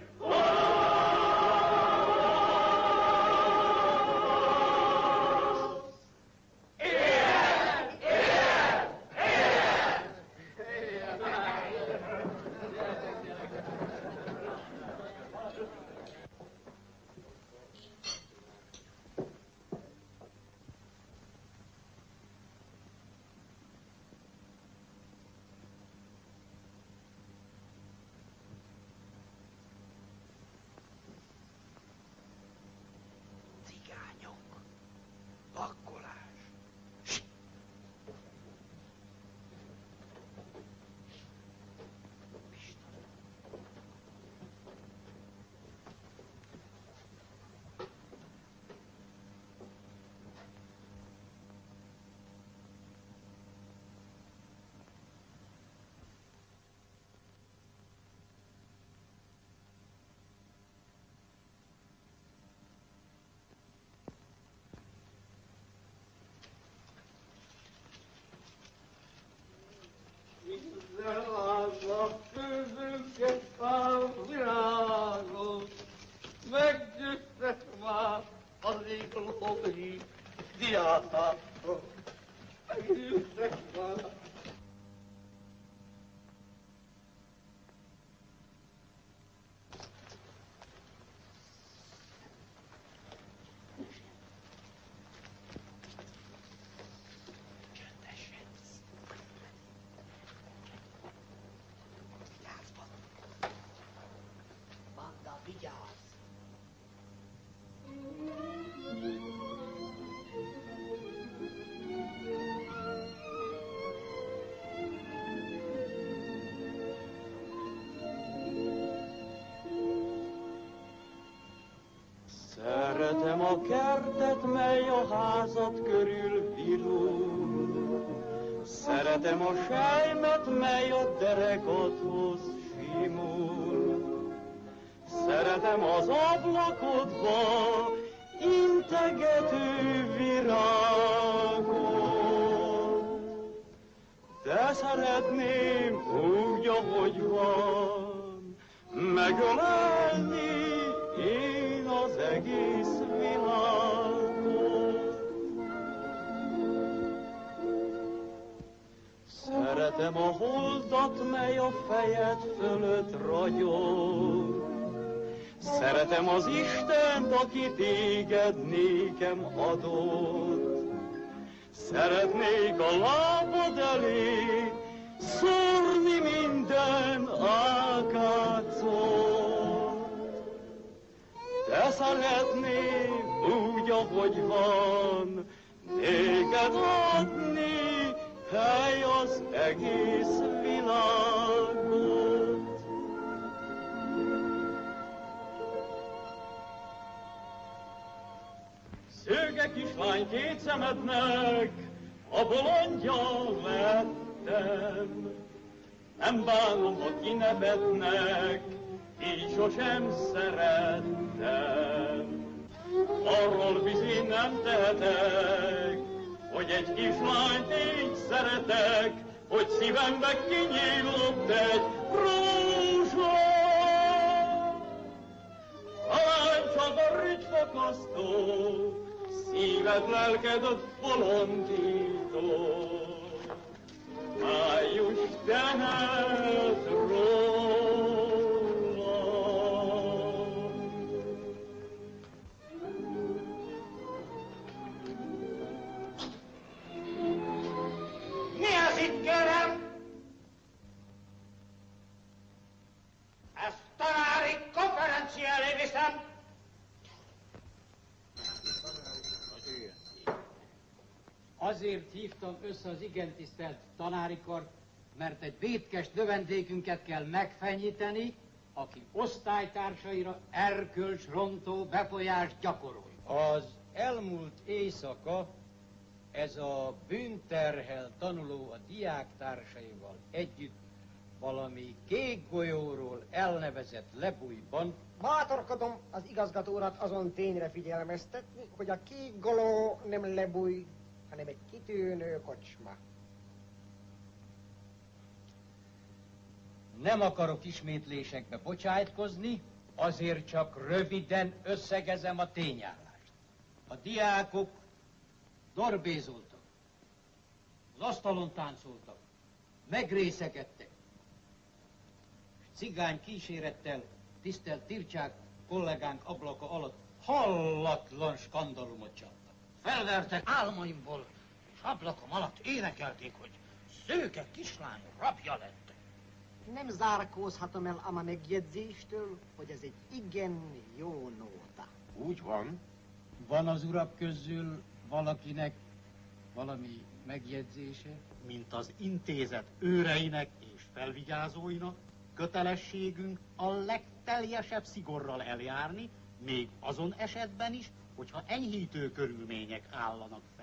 Meggyőztek már az églói diátákról. Meggyőztek már. Szeretem a kertet, mely a házat körül virul. Szeretem a selymet, mely a derekadhoz simul. Szeretem az ablakodba integető virágot. De szeretném úgy, ahogy van, megölelni én az egész világot. Szeretem a holdat, mely a fejed fölött ragyog. Szeretem az Istent, aki téged nékem adott. Szeretnék a lábad elé szórni minden ákácot. De szeretném úgy, ahogy van, téged adni hely az egész világot. Szőke kislány két szemednek a bolondja lettem. Nem bánom, ha kinevetnek, így sosem szerettem. Arról bizony nem tehetek, hogy egy kislányt így szeretek, hogy szívembe kinyílott egy rózsa. Talán csak a rügyfakasztó, szíved, lelked bolondító. Május tehet rólam. Mi az itt, kérem? Ezt tanári konferencia elé viszem. Azért hívtam össze az igen tisztelt tanári kart, mert egy vétkes növendékünket kell megfenyíteni, aki osztálytársaira erkölcsrontó befolyást gyakorol. Az elmúlt éjszaka ez a bűnterhel tanuló a diáktársaival együtt valami kék golyóról elnevezett lebújban. Bátorkodom az igazgató azon tényre figyelmeztetni, hogy a kék goló nem lebúj, hanem egy kitűnő kocsma. Nem akarok ismétlésekbe bocsájtkozni, azért csak röviden összegezem a tényállást. A diákok dorbézoltak, az asztalon táncoltak, megrészekedtek, és cigány kísérettel tisztelt Tircsák kollégánk ablaka alatt hallatlan skandalumot csináltak. Felvertek álmaimból, és ablakom alatt énekelték, hogy szőke kislány rabja lett. Nem zárkózhatom el ám a megjegyzéstől, hogy ez egy igen jó nóta. Úgy van. Van az urak közül valakinek valami megjegyzése? Mint az intézet őreinek és felvigyázóinak, kötelességünk a legteljesebb szigorral eljárni, még azon esetben is, hogyha enyhítő körülmények állanak fenn.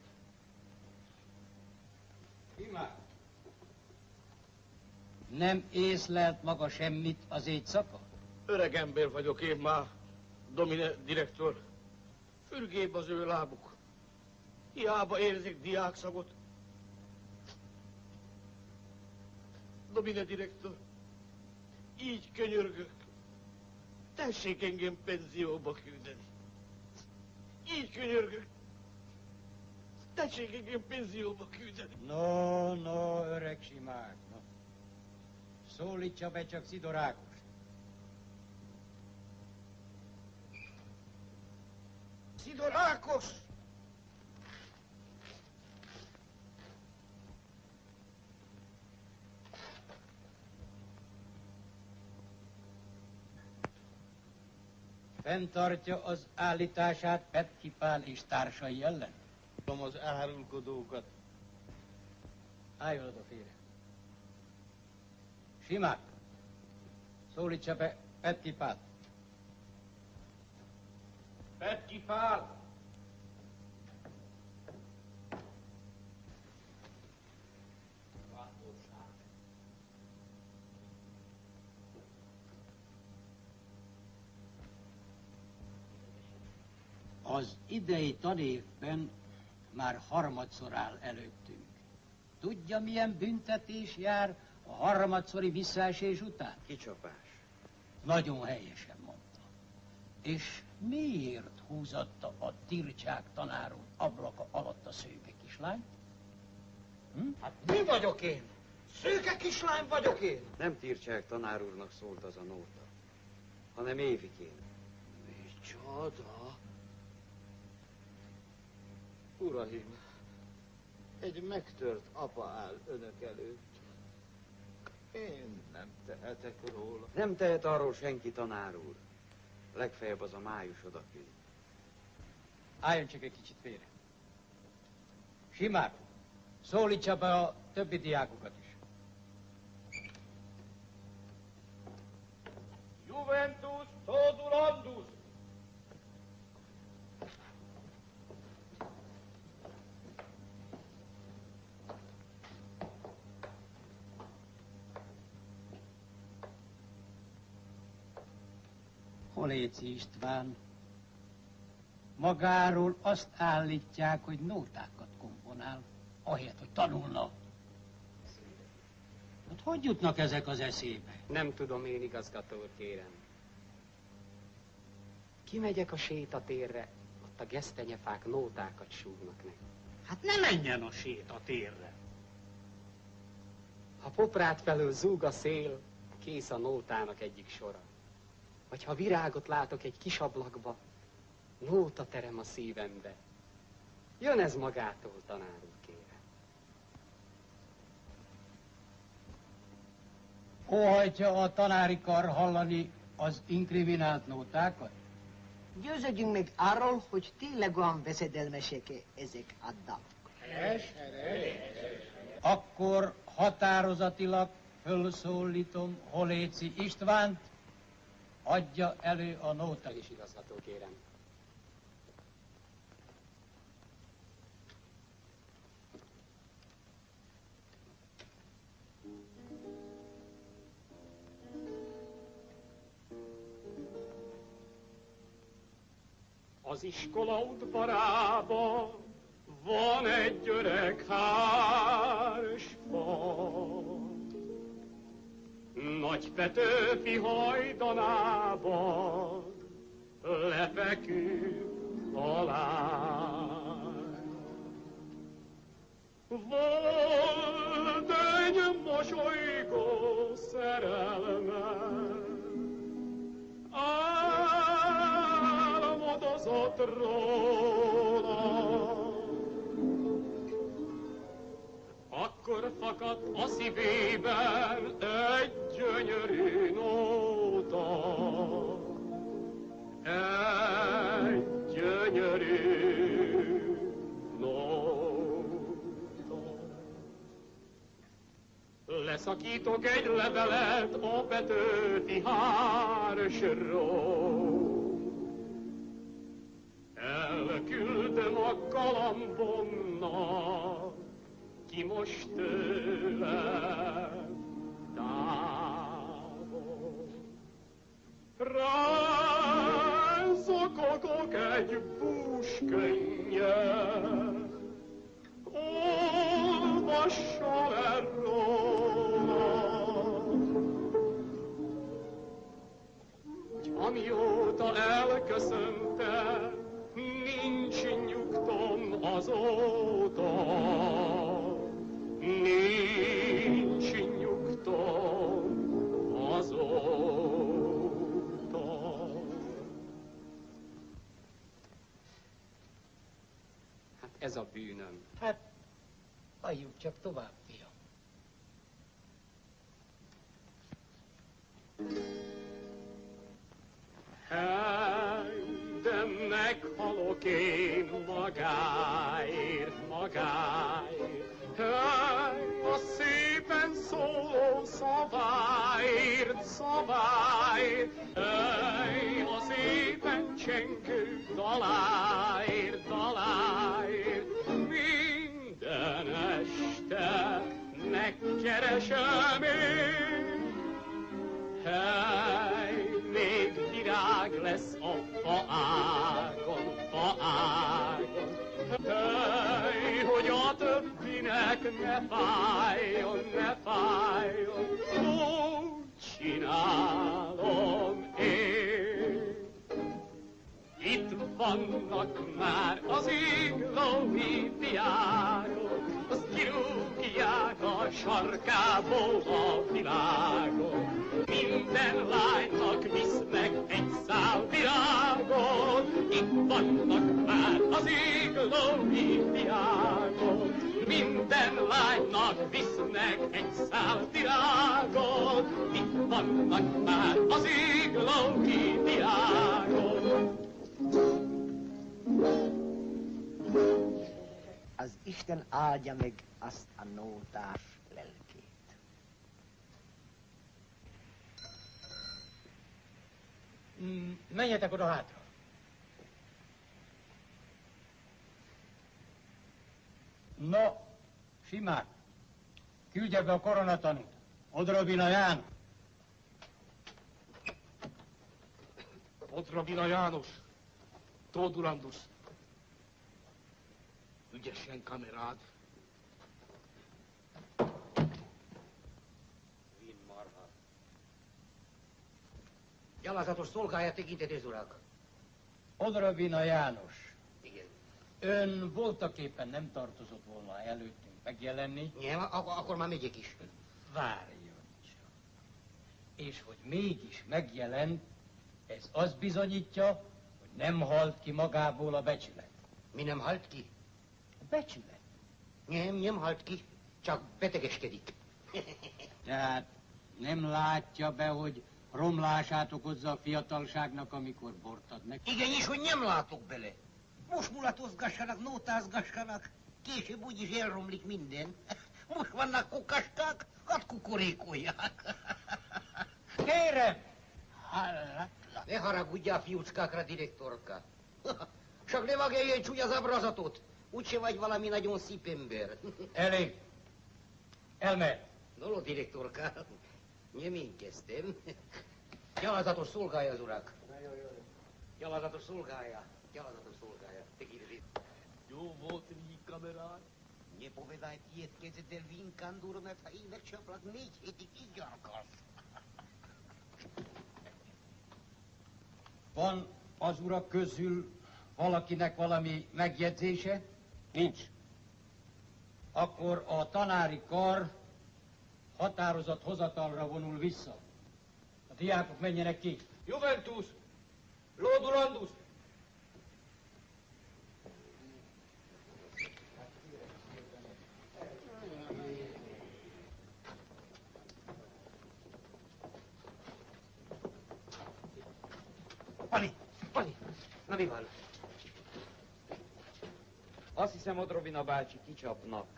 Imád! Nem észlelt maga semmit az éjszaka? Öreg ember vagyok én már, domine direktor. Fürgébb az ő lábuk. Hiába érzik diákszagot. Domine direktor, így könyörgök. Tessék engem penzióba küldeni. Így könyörgök. Tessék engem penzióba küldeni. No, öreg simák, no. Szólítsa be csak Szidor Ákost. Szidor Ákos! Fenntartja az állítását Petki Pál és társai ellen? Az árulkodókat. Álljon oda félre. Simák, szólítsa be Petki Pált. Vedd ki, Pál! Az idei tanévben már harmadszor áll előttünk. Tudja, milyen büntetés jár a harmadszori visszaesés után? Kicsapás. Nagyon helyesen mondta. És miért húzatta a Tircsák tanár úr ablaka alatt a szőke kislányt? Hát mi vagyok én? Szőke kislány vagyok én? Nem Tircsák tanár úrnak szólt az a nóta, hanem Évikén. Micsoda? Uraim, egy megtört apa áll önök előtt. Én nem tehetek róla. Nem tehet arról senki, tanár úr. Legfeljebb az a május odakönyv. Álljon csak egy kicsit félre. Simák, szólítsa be a többi diákokat is. Juventus todulandus! Holéci István, magáról azt állítják, hogy nótákat komponál, ahelyett, hogy tanulna. Hát hogy jutnak ezek az eszébe? Nem tudom én, igazgató úr, kérem. Kimegyek a sétatérre, ott a gesztenyefák nótákat súgnak neki. Hát ne menjen a sétatérre. Ha Poprát felől zúg a szél, kész a nótának egyik sora. Vagy ha virágot látok egy kis ablakba, nóta terem a szívembe. Jön ez magától, tanár úr, kérem. Óhajtja a tanári kar hallani az inkriminált nótákat? Győződjünk meg arról, hogy tényleg olyan veszedelmesek ezek a dalok. Akkor határozatilag fölszólítom Holéci Istvánt, adja elő a nótát. És igazgató, kérem. Az iskola udvarában van egy öreg hársfa. Nagy Petőfi hajdanában lefeküdt a lány. Volt egy mosolygó szerelme, álmodozott róla. Akkor fakadt a szívében egy gyönyörű nóta, egy gyönyörű nóta. Leszakítok egy levelet a Petőfi hársról, elküldöm a galambomnak, ki most tőlem távol. Rázokogok egy búskönnyet, olvassa le róla, hogy amióta elköszöntem, nincs nyugtom azóta. Nincs nyugtom azóta. Hát ez a bűnöm. Hát, halljuk csak tovább, fiam. Hely, de meghalok én magáért, magáért. Hely, a szépen szóló szaváért, szaváért. Hely, a szépen csengő daláért, daláért, minden este megkeresem én. Hely, még virág lesz a faágon, faágon. Hely, hogy a többinek ne fájjon, ne fájjon, úgy csinálom én. Itt vannak már az iglói diákok, azt kirúgják a sarkából a világot. Minden lánynak visz meg egy szál virágot, itt vannak már az iglói diákok. Minden lánynak visz meg egy szál virágot, itt vannak már az iglói diákok. Az Isten áldja meg azt a nótás lelkét. Menjetek oda hátra. No, Simák, küldje be a koronatanút. Odrobina János. Odrobina János, Tóth Urandusz. Ügyesen kamerád. Marha. Gyalázatos szolgáját tekintetés, urak. Odrobina János. Igen. Ön voltaképpen nem tartozott volna előttünk megjelenni. Nem, akkor már megyek is. Várjon csak. És hogy mégis megjelent, ez azt bizonyítja, hogy nem halt ki magából a becsület. Mi nem halt ki? A becsület? Nem halt ki, csak betegeskedik. Tehát nem látja be, hogy romlását okozza a fiatalságnak, amikor bort ad neki? Igen, és hogy nem látok bele. Most mulatozgassanak, nótázgassanak, később úgyis elromlik minden. Most vannak kukaskák, hadd kukorékolják. Kérem! Ne haragudjál, fiúcskákra, direktorka. Csak ne vágj egy csúnya zábrazatot. Úgyse vagy valami nagyon szép ember. Elég. Elmehet. Nolo, direktorka, nyeménykeztem. Gyalázatos szolgálja az urak. Gyalázatos szolgálja. Gyalázatos szolgálja. Tegírni. Jó volt így kamerád? Ne povedaj tiéd, kezdett el vinkandúr, mert ha én megcsaplak, 4 hétig így alkalsz. Van az urak közül valakinek valami megjegyzése? Nincs. Akkor a tanári kar határozott hozatalra vonul vissza. A diákok menjenek ki. Juventus! Lódurandus! Pani, na mi van? Azt hiszem, Odrobina bácsi kicsapnak.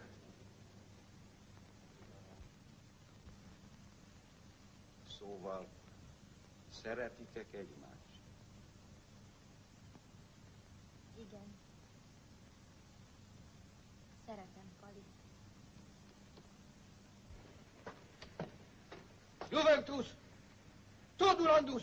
Szóval, szeretitek egymást? Igen. Szeretem, Pali. Juventus! Tóth Urandusz!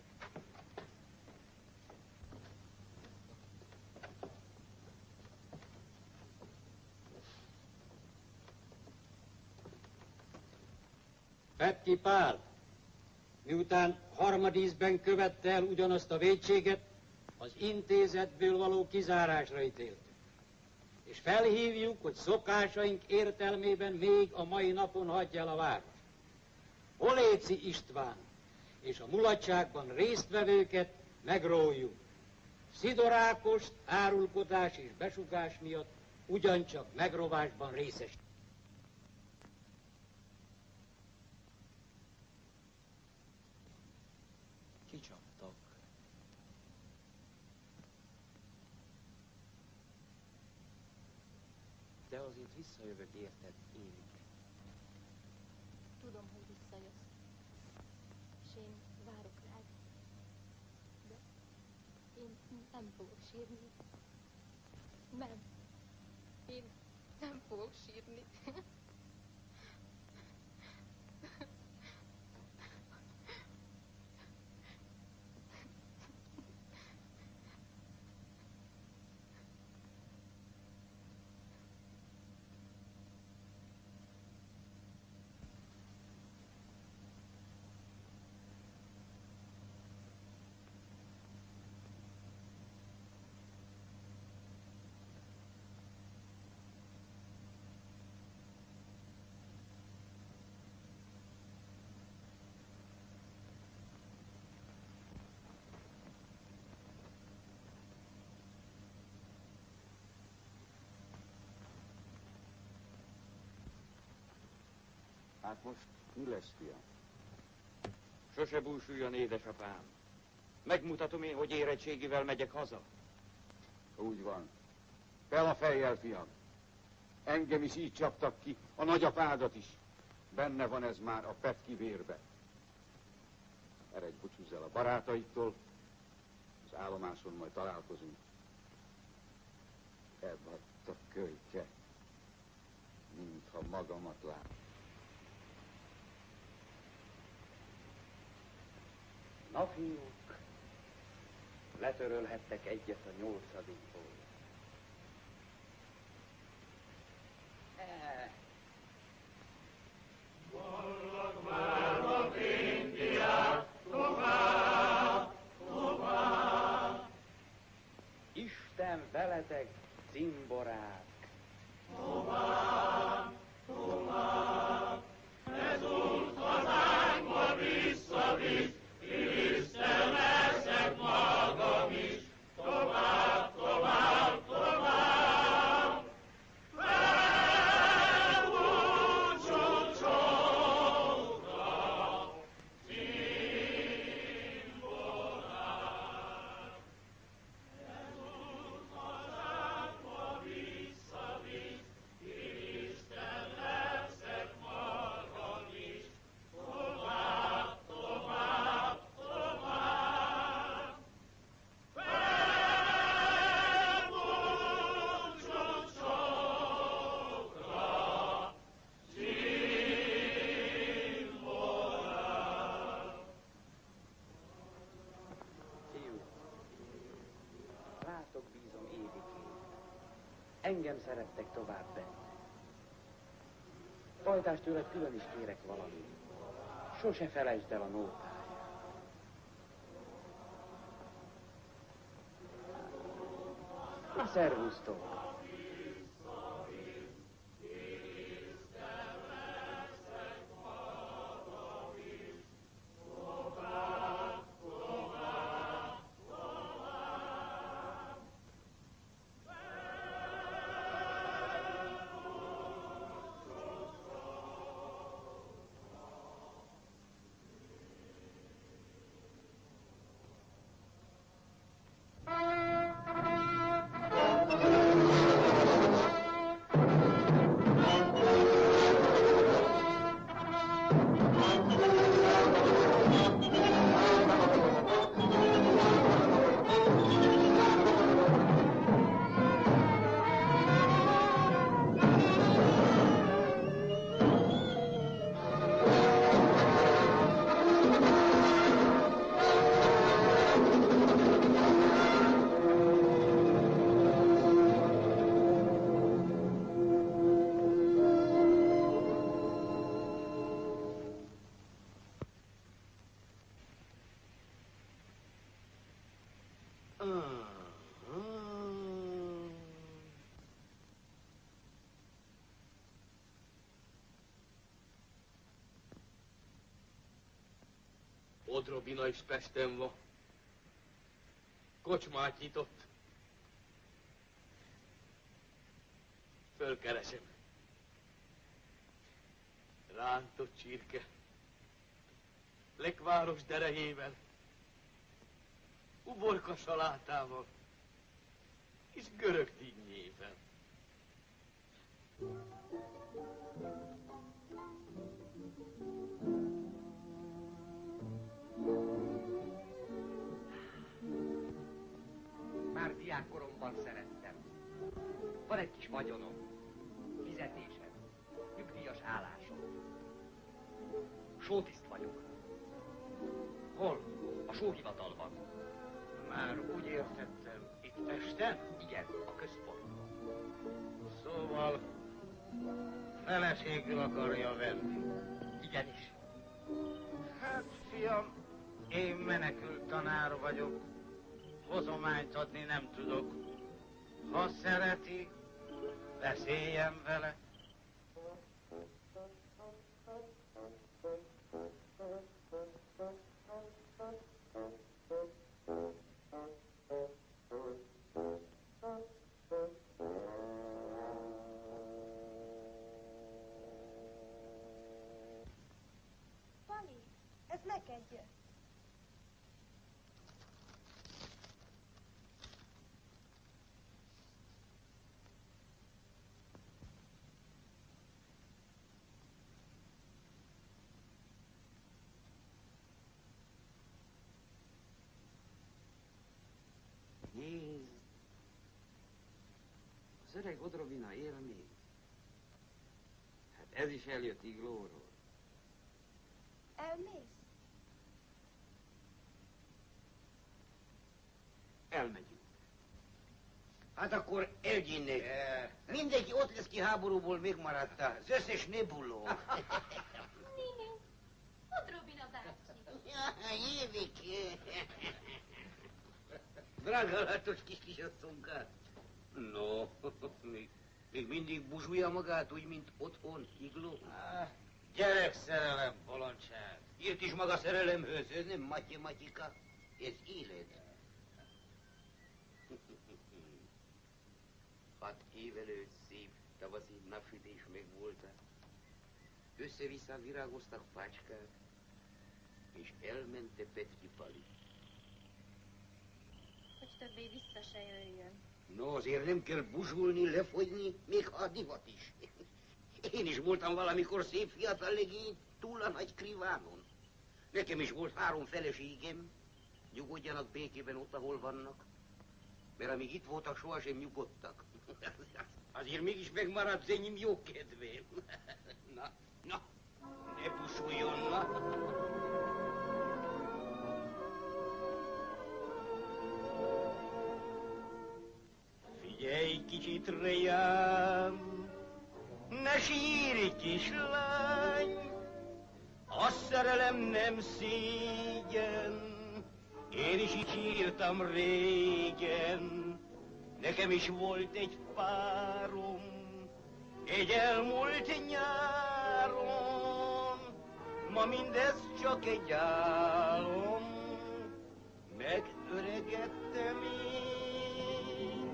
Petki Pál, miután harmadízben követte el ugyanazt a vétséget, az intézetből való kizárásra ítéltük. És felhívjuk, hogy szokásaink értelmében még a mai napon hagyja el a várost. Oléci István és a mulatságban résztvevőket megrójuk. Szidor Ákost árulkodás és besugás miatt ugyancsak megrovásban részes. Kicsaptak. De azért visszajövök, érted, én. Tudom, hogy visszajössz. És én várok rád. De én Nem fogok sírni. Nem. Én nem fogok sírni. Hát most mi lesz, fiam? Sose búsuljon, édesapám. Megmutatom én, hogy érettségivel megyek haza. Úgy van. Fel a fejjel, fiam. Engem is így csaptak ki, a nagyapádat is. Benne van ez már a petki vérbe. Eredj, búcsúzz el a barátaitól, az állomáson majd találkozunk. Ebadt a kölyke, mintha magamat lát. Na, fiúk, letörölhettek egyet a 8-ból. Vannak már a fénydiák, tovább, tovább. Isten veletek, cimborák! Tovább, tovább. Ez út hazánkba visszavisz, Isten leszek magam is. Tovább, tovább, tovább. Felbúcsút csókra, cimborák. Ez út hazánkba visszavisz, Isten leszek magam is. Tovább, tovább, tovább. Felbúcsút csókra, cimborák. Fiúk, rátok bízom évig. Engem szerettek tovább benne. Pajtás, tőled külön is kérek valamit. Sose felejtsd el a nótáját. Na, szervusztok! Odrobina is Pesten van. Kocsmát nyitott. Fölkeresem. Rántott csirke. Lekváros derejével. Uborka salátával. És görög dinnyével. diákkoromban szerettem. Van egy kis vagyonom, fizetésem, nyugdíjas állásom. Sótiszt vagyok. Hol? A sóhivatalban. Már úgy értettem, itt Pesten? Igen, a központban. Szóval feleségül akarja venni. Igenis. Hát, fiam, én menekült tanár vagyok. Hozományt adni nem tudok. Ha szereti, beszéljen vele. Pali, ez neked jött. Nézd, az öreg Odrobina él még. Hát ez is eljött Iglóról. Elmész? Elmegyünk. Hát akkor elgyinnék. Mindenki ott lesz ki háborúból megmaradta. Az összes nebuló. Nini, ott Robina bácsi. Jövök. Drága látos kis kisasszonka. No, még mindig buzsúlja magát, úgy, mint otthon, Igló. Gyerekszerelem, bolondság. Írt is maga szerelemhöz, ez nem matematika, ez élet. 6 év előtt szép tavaszi napsütés megvoltak. Össze-vissza virágoztak fácskák, és elment Petri Pali. Hogy többé vissza se jöjjön. No, azért nem kell buzsulni, lefogyni, még ha a divat is. Én is voltam valamikor szép fiatal legény, túl a nagy krivánon. Nekem is volt 3 feleségem. Nyugodjanak békében ott, ahol vannak. Mert amíg itt voltak, sohasem nyugodtak. Azért mégis megmaradt az enyém jó kedvém. Na, ne busuljon, na. Figyelj kicsit rejám, ne sírj, kislány, a szerelem nem szégyen, én is így sírtam régen. Nekem is volt egy párom, egy elmúlt nyáron, ma mindez csak egy álom, megöregedtem én.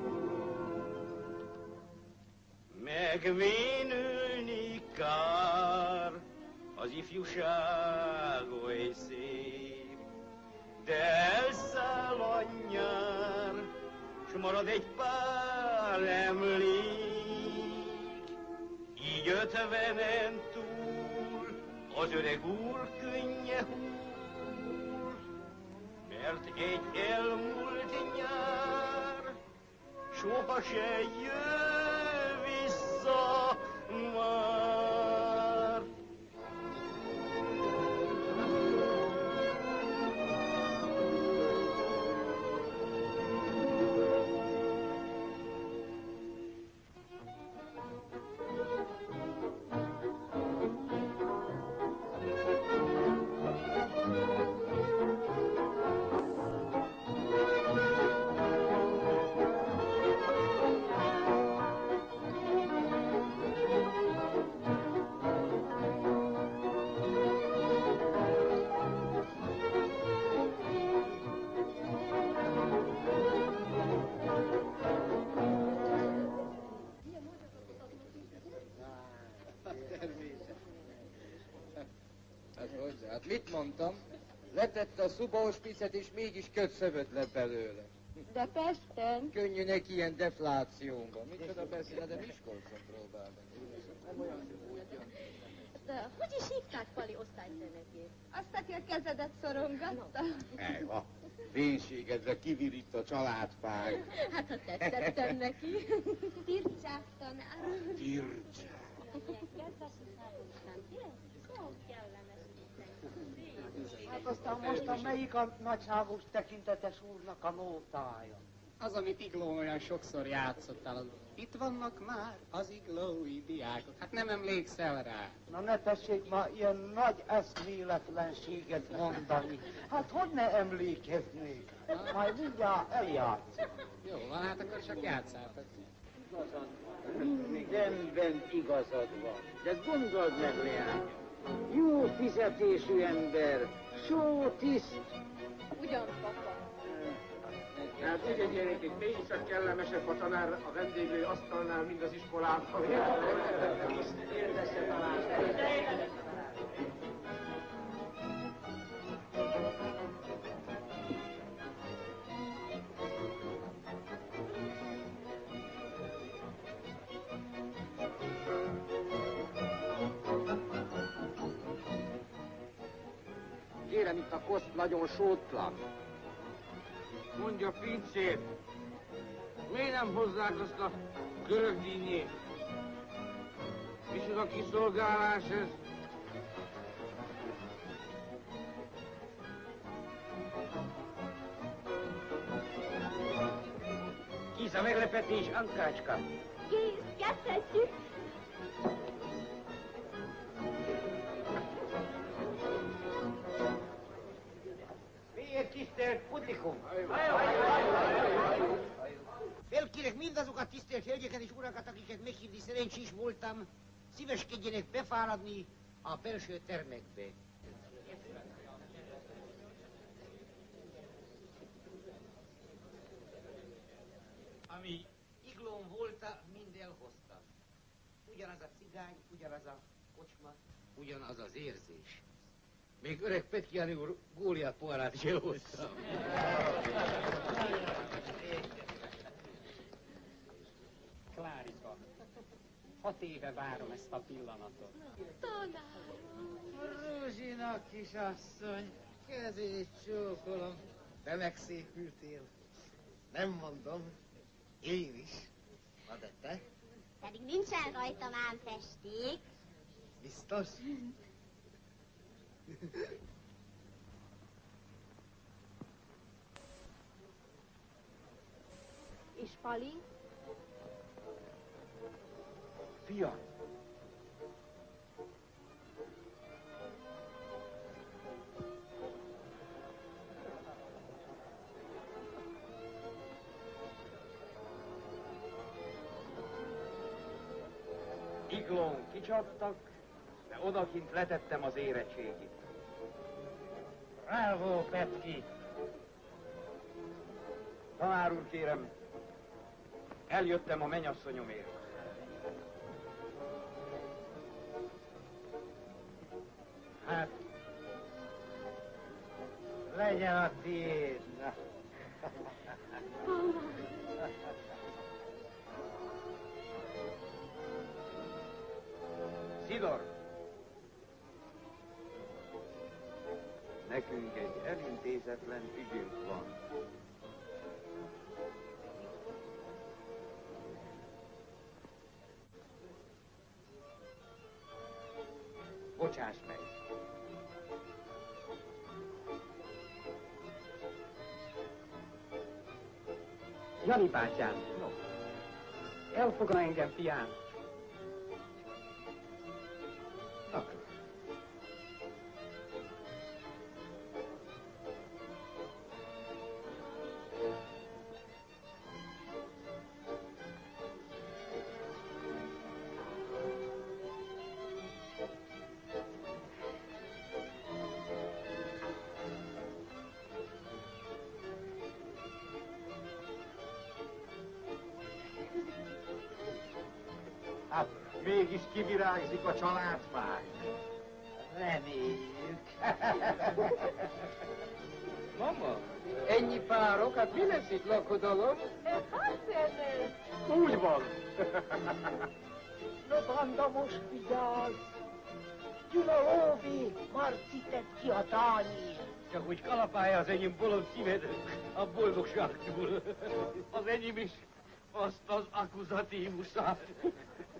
Megvénülni kár, az ifjúság oly szép, de elszáll a nyár, s marad egy pár emlék. Így 50-en túl az öreg úr könnye hull, mert egy elmúlt nyár soha se jön vissza már. Hát mit mondtam? Letette a szubauspicet, és mégis kötszövött lett belőle. De Pesten. Könnyű neki ilyen deflációmban. Micsoda beszél, de Miskolcon próbálnak. Nem olyan, hogy úgy jön. hogy is hívták Pali osztályfőnökét? Azt, aki a kezedet szorongatta. A fénységedre kivirít a családfág. Hát, ha tetszettem neki. Tircsák tanár. Tircsák. Hát aztán mostan melyik a nagyságos tekintetes úrnak a nótája? Az, amit Igló olyan sokszor játszottál, itt vannak már az iglói diákok. Hát nem emlékszel rá. Na ne tessék ma ilyen nagy eszméletlenséget mondani. Hát hogy ne emlékeznék? Majd mindjárt eljátszom. Jó van, hát akkor csak játszátok. Igazad van. Mindenben igazad van. De gondold meg, leány, jó fizetésű ember, sótiszt. Ugyan, papa. Hát ugye gyerekek, mégiscsak kellemesebb a tanár a vendéglő asztalnál, mint az iskolában. Érdesse talán. Kérem, itt a koszt nagyon sótlan. Mondja pincér, miért nem hozzák azt a görögdínyét? Micsoda kiszolgálás ez? Kis a meglepetés, Ankácska? Kész, kezdhetjük. Miért tisztelt publikum? Felkérek mindazokat tisztelt hölgyeket és urakat, akiket meghívni szerencsés voltam, szíveskedjenek befáradni a belső termekbe. Ami iglón volta, mind elhozta. Ugyanaz a cigány, ugyanaz a kocsma, ugyanaz az érzés. Még öreg Petkiani úr Góliát poharát is elhoztam. Klárika, 6 éve várom ezt a pillanatot. Rózsina kisasszony, kezét csókolom. Te megszépültél. Nem mondom, én is. Na de te? Pedig nincsen rajtam ám festék. Biztos? És Pali? Fiam. Iglón kicsaptak, de odakint letettem az érettségit. Bravo, Petki! Tanár úr, kérem, eljöttem a mennyasszonyomért. Hát, legyen a tiéd. Szidor! Nekünk egy elintézetlen ügyünk van. Bocsáss meg! Jani bátyám, elfogna engem, fiám. Hát mégis kivirágzik a családfáj. Reméljük. Mama, ennyi párok, hát mi lesz itt lakodalom? Úgy van. No, banda, most vigyázz! Gyula lóvé, Marci tett ki a tányér. Csak hogy kalapálja az enyém bolond szíved a boldogságtól. Az enyém is azt az akuzatívusát.